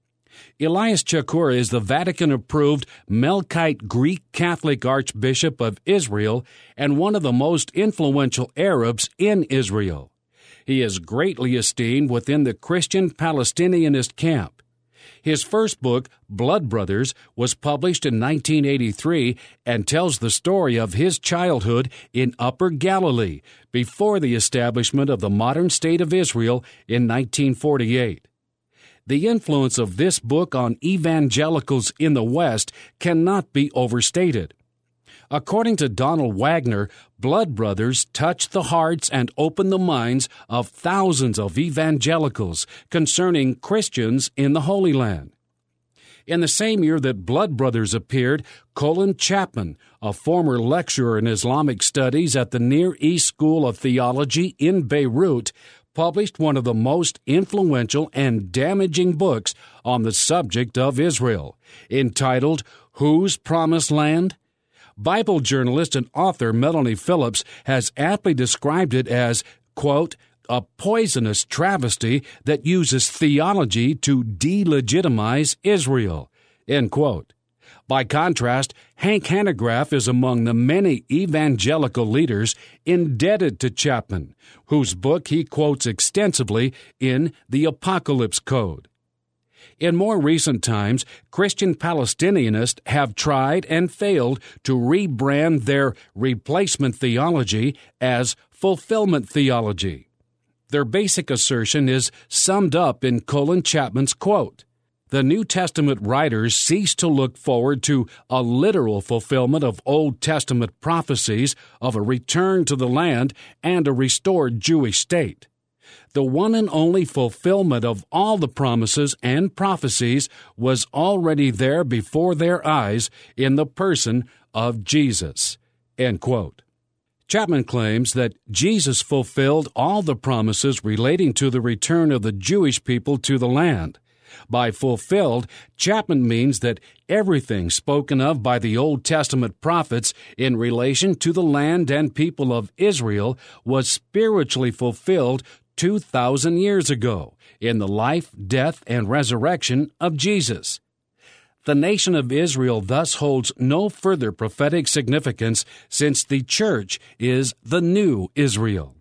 Elias Chacour is the Vatican-approved Melkite Greek Catholic Archbishop of Israel and one of the most influential Arabs in Israel. He is greatly esteemed within the Christian Palestinianist camp. His first book, Blood Brothers, was published in nineteen eighty-three and tells the story of his childhood in Upper Galilee before the establishment of the modern state of Israel in nineteen forty-eight. The influence of this book on evangelicals in the West cannot be overstated. According to Donald Wagner, Blood Brothers touched the hearts and opened the minds of thousands of evangelicals concerning Christians in the Holy Land. In the same year that Blood Brothers appeared, Colin Chapman, a former lecturer in Islamic studies at the Near East School of Theology in Beirut, published one of the most influential and damaging books on the subject of Israel, entitled Whose Promised Land? Bible journalist and author Melanie Phillips has aptly described it as, quote, a poisonous travesty that uses theology to delegitimize Israel, end quote. By contrast, Hank Hanegraaff is among the many evangelical leaders indebted to Chapman, whose book he quotes extensively in The Apocalypse Code. In more recent times, Christian Palestinianists have tried and failed to rebrand their replacement theology as fulfillment theology. Their basic assertion is summed up in Colin Chapman's quote: the New Testament writers cease to look forward to a literal fulfillment of Old Testament prophecies of a return to the land and a restored Jewish state. The one and only fulfillment of all the promises and prophecies was already there before their eyes in the person of Jesus." End quote. Chapman claims that Jesus fulfilled all the promises relating to the return of the Jewish people to the land. By fulfilled, Chapman means that everything spoken of by the Old Testament prophets in relation to the land and people of Israel was spiritually fulfilled two thousand years ago in the life, death, and resurrection of Jesus. The nation of Israel thus holds no further prophetic significance since the church is the new Israel.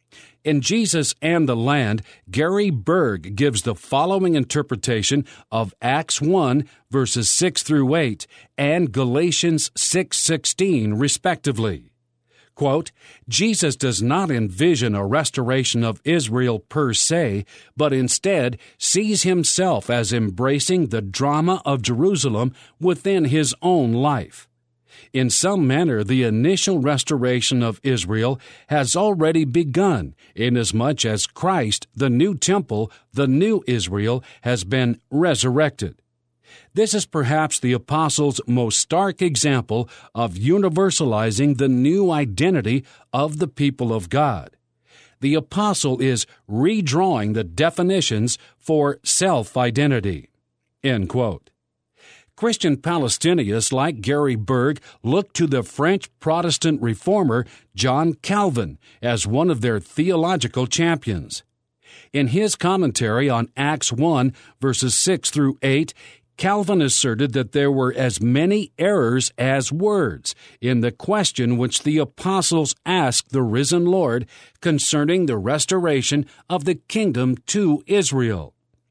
In Jesus and the Land, Gary Berg gives the following interpretation of Acts one, verses six through eight, and Galatians six sixteen, respectively. Quote, "Jesus does not envision a restoration of Israel per se, but instead sees himself as embracing the drama of Jerusalem within his own life. In some manner, the initial restoration of Israel has already begun, inasmuch as Christ, the new temple, the new Israel, has been resurrected. This is perhaps the apostles' most stark example of universalizing the new identity of the people of God. The apostle is redrawing the definitions for self-identity." End quote. Christian Palestinians like Gary Berg look to the French Protestant reformer John Calvin as one of their theological champions. In his commentary on Acts one, verses six through eight, Calvin asserted that there were as many errors as words in the question which the apostles asked the risen Lord concerning the restoration of the kingdom to Israel.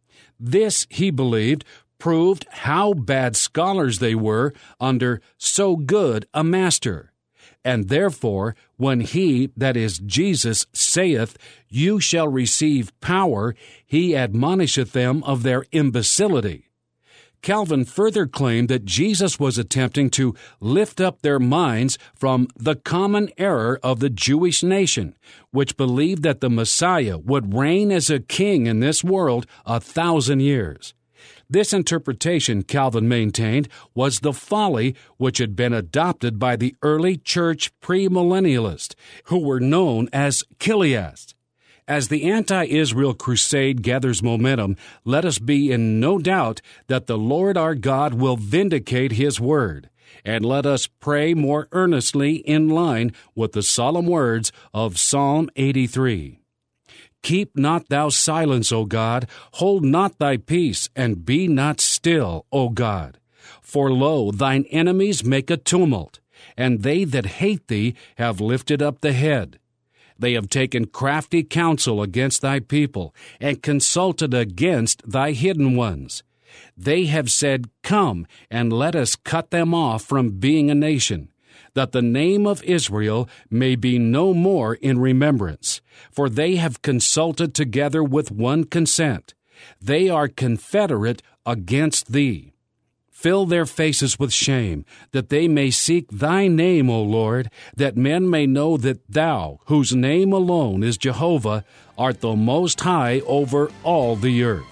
This, he believed, proved how bad scholars they were under so good a master. And therefore, when he, that is Jesus, saith, "You shall receive power," he admonisheth them of their imbecility. Calvin further claimed that Jesus was attempting to lift up their minds from the common error of the Jewish nation, which believed that the Messiah would reign as a king in this world a thousand years. This interpretation, Calvin maintained, was the folly which had been adopted by the early church premillennialists, who were known as Chiliasts. As the anti-Israel crusade gathers momentum, let us be in no doubt that the Lord our God will vindicate His word, and let us pray more earnestly in line with the solemn words of Psalm eighty-three. "Keep not thou silence, O God, hold not thy peace, and be not still, O God. For lo, thine enemies make a tumult, and they that hate thee have lifted up the head. They have taken crafty counsel against thy people, and consulted against thy hidden ones. They have said, Come, and let us cut them off from being a nation, that the name of Israel may be no more in remembrance. For they have consulted together with one consent. They are confederate against thee. Fill their faces with shame, that they may seek thy name, O Lord, that men may know that thou, whose name alone is Jehovah, art the Most High over all the earth."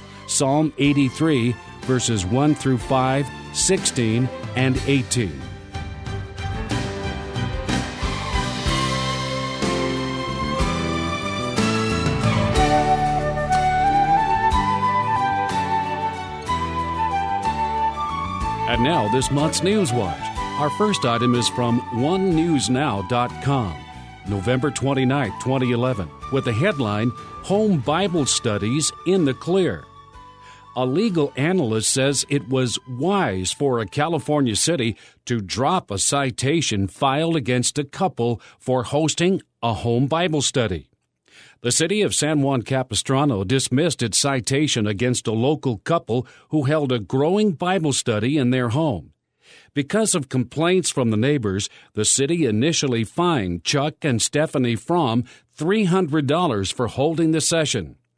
Psalm eighty-three, verses one through five, sixteen, and eighteen. And now, this month's News Watch. Our first item is from one news now dot com, November twenty-ninth, twenty eleven, with the headline, Home Bible Studies in the Clear. A legal analyst says it was wise for a California city to drop a citation filed against a couple for hosting a home Bible study. The city of San Juan Capistrano dismissed its citation against a local couple who held a growing Bible study in their home. Because of complaints from the neighbors, the city initially fined Chuck and Stephanie Fromm three hundred dollars for holding the session.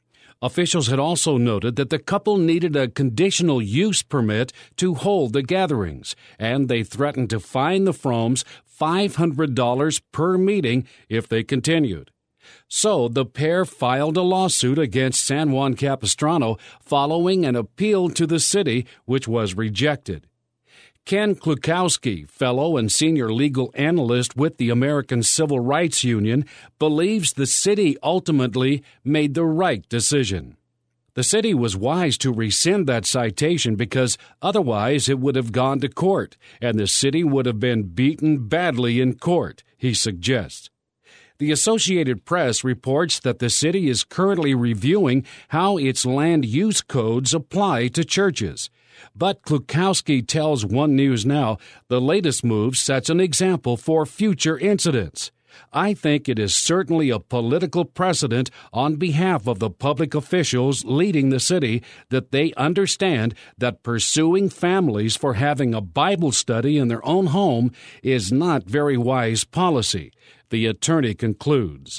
Officials had also noted that the couple needed a conditional use permit to hold the gatherings, and they threatened to fine the Fromms five hundred dollars per meeting if they continued. So the pair filed a lawsuit against San Juan Capistrano following an appeal to the city, which was rejected. Ken Klukowski, fellow and senior legal analyst with the American Civil Rights Union, believes the city ultimately made the right decision. The city was wise to rescind that citation because otherwise it would have gone to court, and the city would have been beaten badly in court, he suggests. The Associated Press reports that the city is currently reviewing how its land use codes apply to churches. But Klukowski tells One News Now the latest move sets an example for future incidents. I think it is certainly a political precedent on behalf of the public officials leading the city that they understand that pursuing families for having a Bible study in their own home is not very wise policy, the attorney concludes.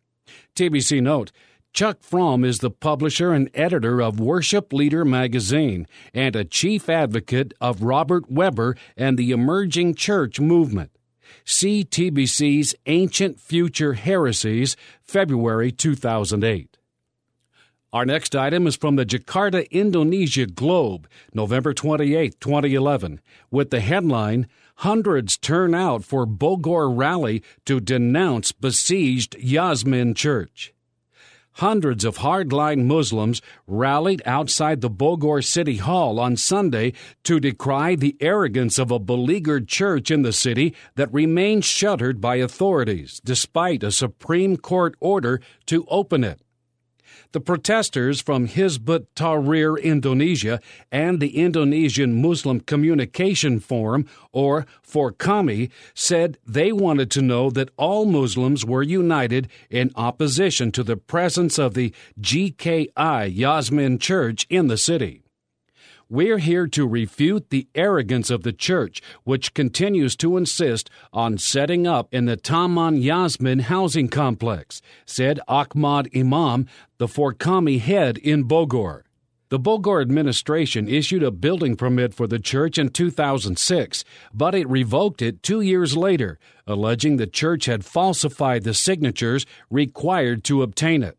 T B C note, Chuck Fromm is the publisher and editor of Worship Leader magazine and a chief advocate of Robert Webber and the emerging church movement. See T B C's Ancient Future Heresies, February two thousand eight. Our next item is from the Jakarta, Indonesia Globe, November twenty-eighth, twenty eleven, with the headline, Hundreds Turn Out for Bogor Rally to Denounce Besieged Yasmin Church. Hundreds of hardline Muslims rallied outside the Bogor City Hall on Sunday to decry the arrogance of a beleaguered church in the city that remains shuttered by authorities, despite a Supreme Court order to open it. The protesters from Hizbut Tahrir Indonesia and the Indonesian Muslim Communication Forum, or Forkami, said they wanted to know that all Muslims were united in opposition to the presence of the G K I Yasmin Church in the city. We're here to refute the arrogance of the church, which continues to insist on setting up in the Taman Yasmin housing complex, said Ahmad Imam, the Forkami head in Bogor. The Bogor administration issued a building permit for the church in two thousand six, but it revoked it two years later, alleging the church had falsified the signatures required to obtain it.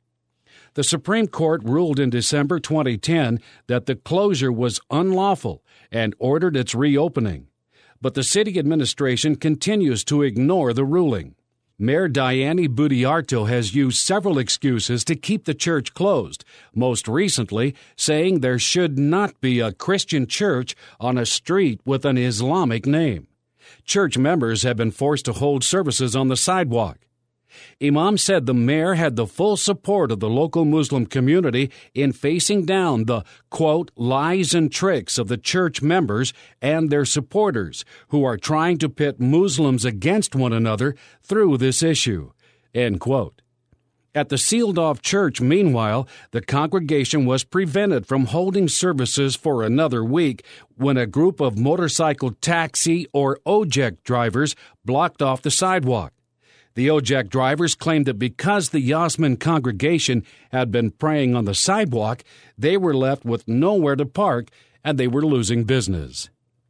The Supreme Court ruled in December twenty ten that the closure was unlawful and ordered its reopening. But the city administration continues to ignore the ruling. Mayor Diani Budiarto has used several excuses to keep the church closed, most recently saying there should not be a Christian church on a street with an Islamic name. Church members have been forced to hold services on the sidewalk. Imam said the mayor had the full support of the local Muslim community in facing down the, quote, lies and tricks of the church members and their supporters who are trying to pit Muslims against one another through this issue, end quote. At the sealed-off church, meanwhile, the congregation was prevented from holding services for another week when a group of motorcycle taxi or ojek drivers blocked off the sidewalk. The ojek drivers claimed that because the Yasmin congregation had been praying on the sidewalk, they were left with nowhere to park and they were losing business.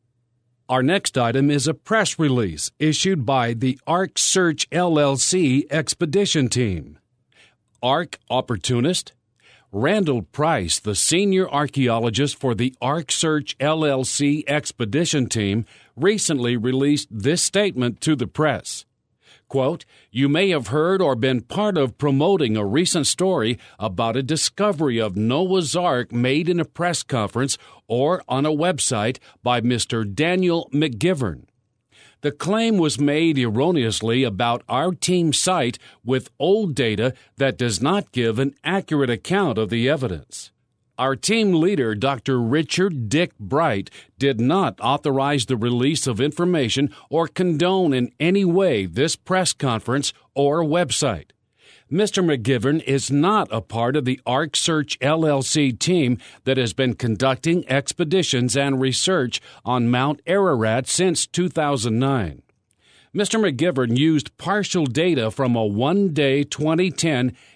Our next item is a press release issued by the Ark Search L L C expedition team. Ark opportunist? Randall Price, the senior archaeologist for the Ark Search L L C expedition team, recently released this statement to the press. Quote, you may have heard or been part of promoting a recent story about a discovery of Noah's Ark made in a press conference or on a website by Mister Daniel McGivern. The claim was made erroneously about our team's site with old data that does not give an accurate account of the evidence. Our team leader, Doctor Richard Dick Bright, did not authorize the release of information or condone in any way this press conference or website. Mister McGivern is not a part of the Ark Search L L C team that has been conducting expeditions and research on Mount Ararat since two thousand nine. Mister McGivern used partial data from a one-day twenty ten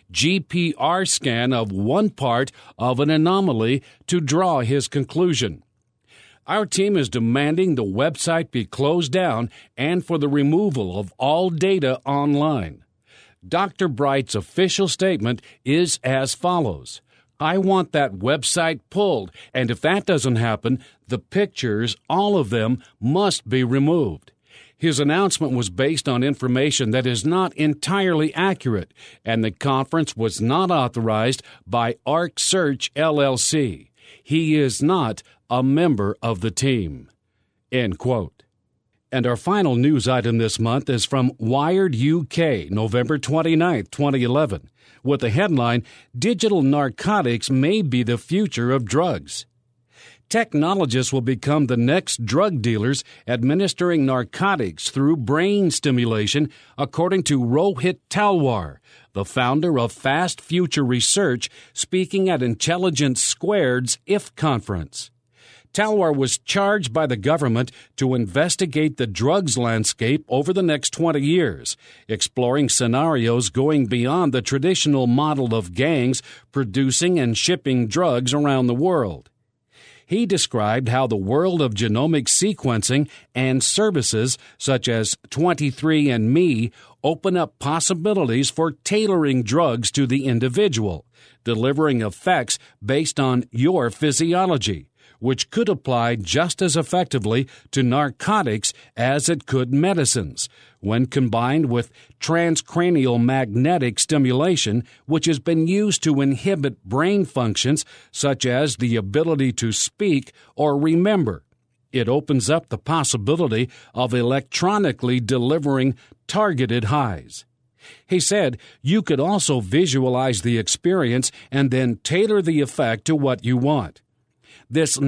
G P R scan of one part of an anomaly to draw his conclusion. Our team is demanding the website be closed down and for the removal of all data online. Doctor Bright's official statement is as follows. I want that website pulled, and if that doesn't happen, the pictures, all of them, must be removed. His announcement was based on information that is not entirely accurate, and the conference was not authorized by Arc Search, L L C. He is not a member of the team. End quote. And our final news item this month is from Wired U K, November twenty-ninth, twenty eleven, with the headline, Digital Narcotics May Be the Future of Drugs. Technologists will become the next drug dealers administering narcotics through brain stimulation, according to Rohit Talwar, the founder of Fast Future Research, speaking at Intelligence Squared's I F conference. Talwar was charged by the government to investigate the drugs landscape over the next twenty years, exploring scenarios going beyond the traditional model of gangs producing and shipping drugs around the world. He described how the world of genomic sequencing and services such as twenty-three and me open up possibilities for tailoring drugs to the individual, delivering effects based on your physiology, which could apply just as effectively to narcotics as it could medicines, when combined with transcranial magnetic stimulation, which has been used to inhibit brain functions such as the ability to speak or remember. It opens up the possibility of electronically delivering targeted highs. He said you could also visualize the experience and then tailor the effect to what you want. This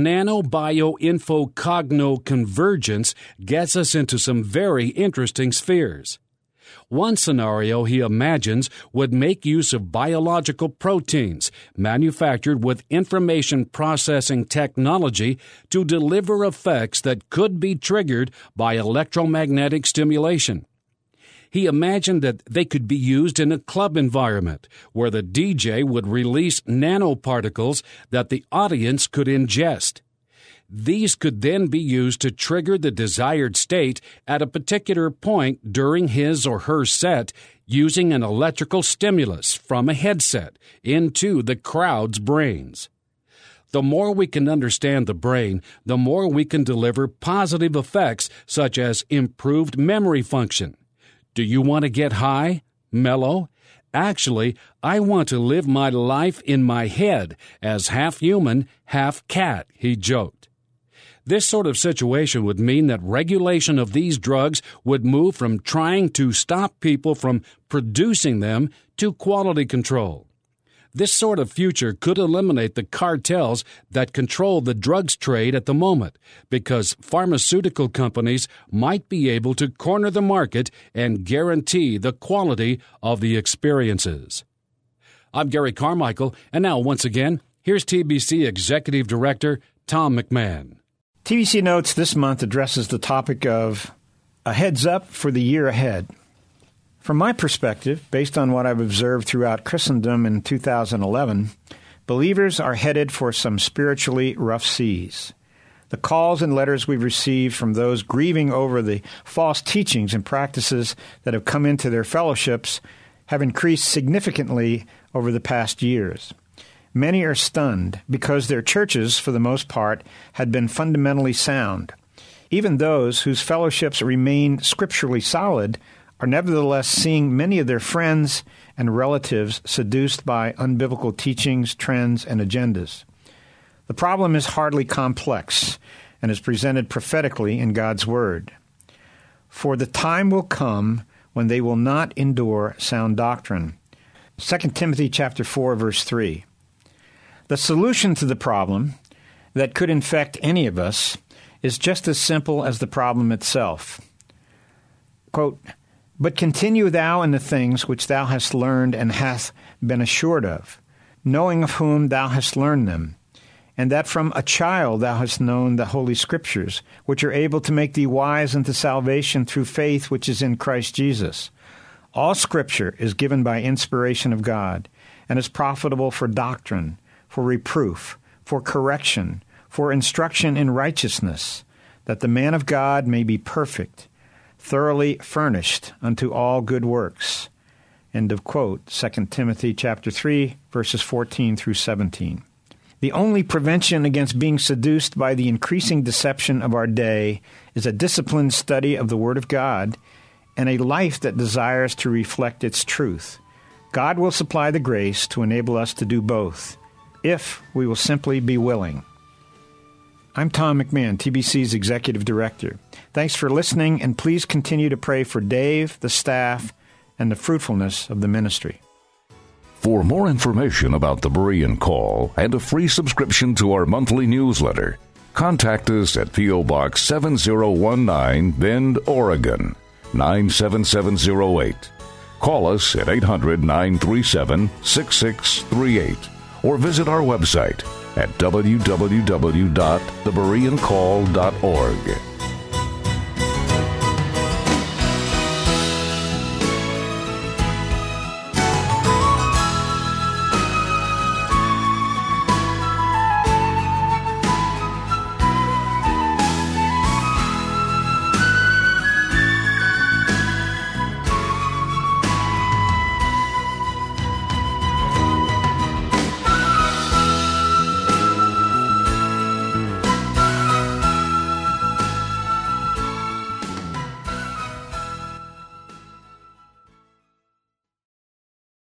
nano-bio-info-cogno convergence gets us into some very interesting spheres. One scenario he imagines would make use of biological proteins manufactured with information processing technology to deliver effects that could be triggered by electromagnetic stimulation. He imagined that they could be used in a club environment where the D J would release nanoparticles that the audience could ingest. These could then be used to trigger the desired state at a particular point during his or her set using an electrical stimulus from a headset into the crowd's brains. The more we can understand the brain, the more we can deliver positive effects such as improved memory function. Do you want to get high? Mellow? Actually, I want to live my life in my head as half human, half cat, he joked. This sort of situation would mean that regulation of these drugs would move from trying to stop people from producing them to quality control. This sort of future could eliminate the cartels that control the drugs trade at the moment, because pharmaceutical companies might be able to corner the market and guarantee the quality of the experiences. I'm Gary Carmichael, and now once again, here's T B C Executive Director Tom McMahon. T B C Notes this month addresses the topic of a heads up for the year ahead. From my perspective, based on what I've observed throughout Christendom in two thousand eleven, believers are headed for some spiritually rough seas. The calls and letters we've received from those grieving over the false teachings and practices that have come into their fellowships have increased significantly over the past years. Many are stunned because their churches, for the most part, had been fundamentally sound. Even those whose fellowships remain scripturally solid are nevertheless seeing many of their friends and relatives seduced by unbiblical teachings, trends, and agendas. The problem is hardly complex and is presented prophetically in God's Word. For the time will come when they will not endure sound doctrine. Second Timothy chapter four, verse three. The solution to the problem that could infect any of us is just as simple as the problem itself. Quote, But continue thou in the things which thou hast learned and hast been assured of, knowing of whom thou hast learned them, and that from a child thou hast known the Holy Scriptures, which are able to make thee wise unto salvation through faith which is in Christ Jesus. All Scripture is given by inspiration of God and is profitable for doctrine, for reproof, for correction, for instruction in righteousness, that the man of God may be perfect, thoroughly furnished unto all good works. End of quote. Second Timothy chapter three, verses fourteen through seventeen. The only prevention against being seduced by the increasing deception of our day is a disciplined study of the Word of God and a life that desires to reflect its truth. God will supply the grace to enable us to do both, if we will simply be willing. I'm Tom McMahon, T B C's Executive Director. Thanks for listening, and please continue to pray for Dave, the staff, and the fruitfulness of the ministry. For more information about the Berean Call and a free subscription to our monthly newsletter, contact us at P O. Box seven zero one nine, Bend, Oregon, nine seven seven zero eight. Call us at eight hundred, nine three seven, six six three eight or visit our website at w w w dot the berean call dot org.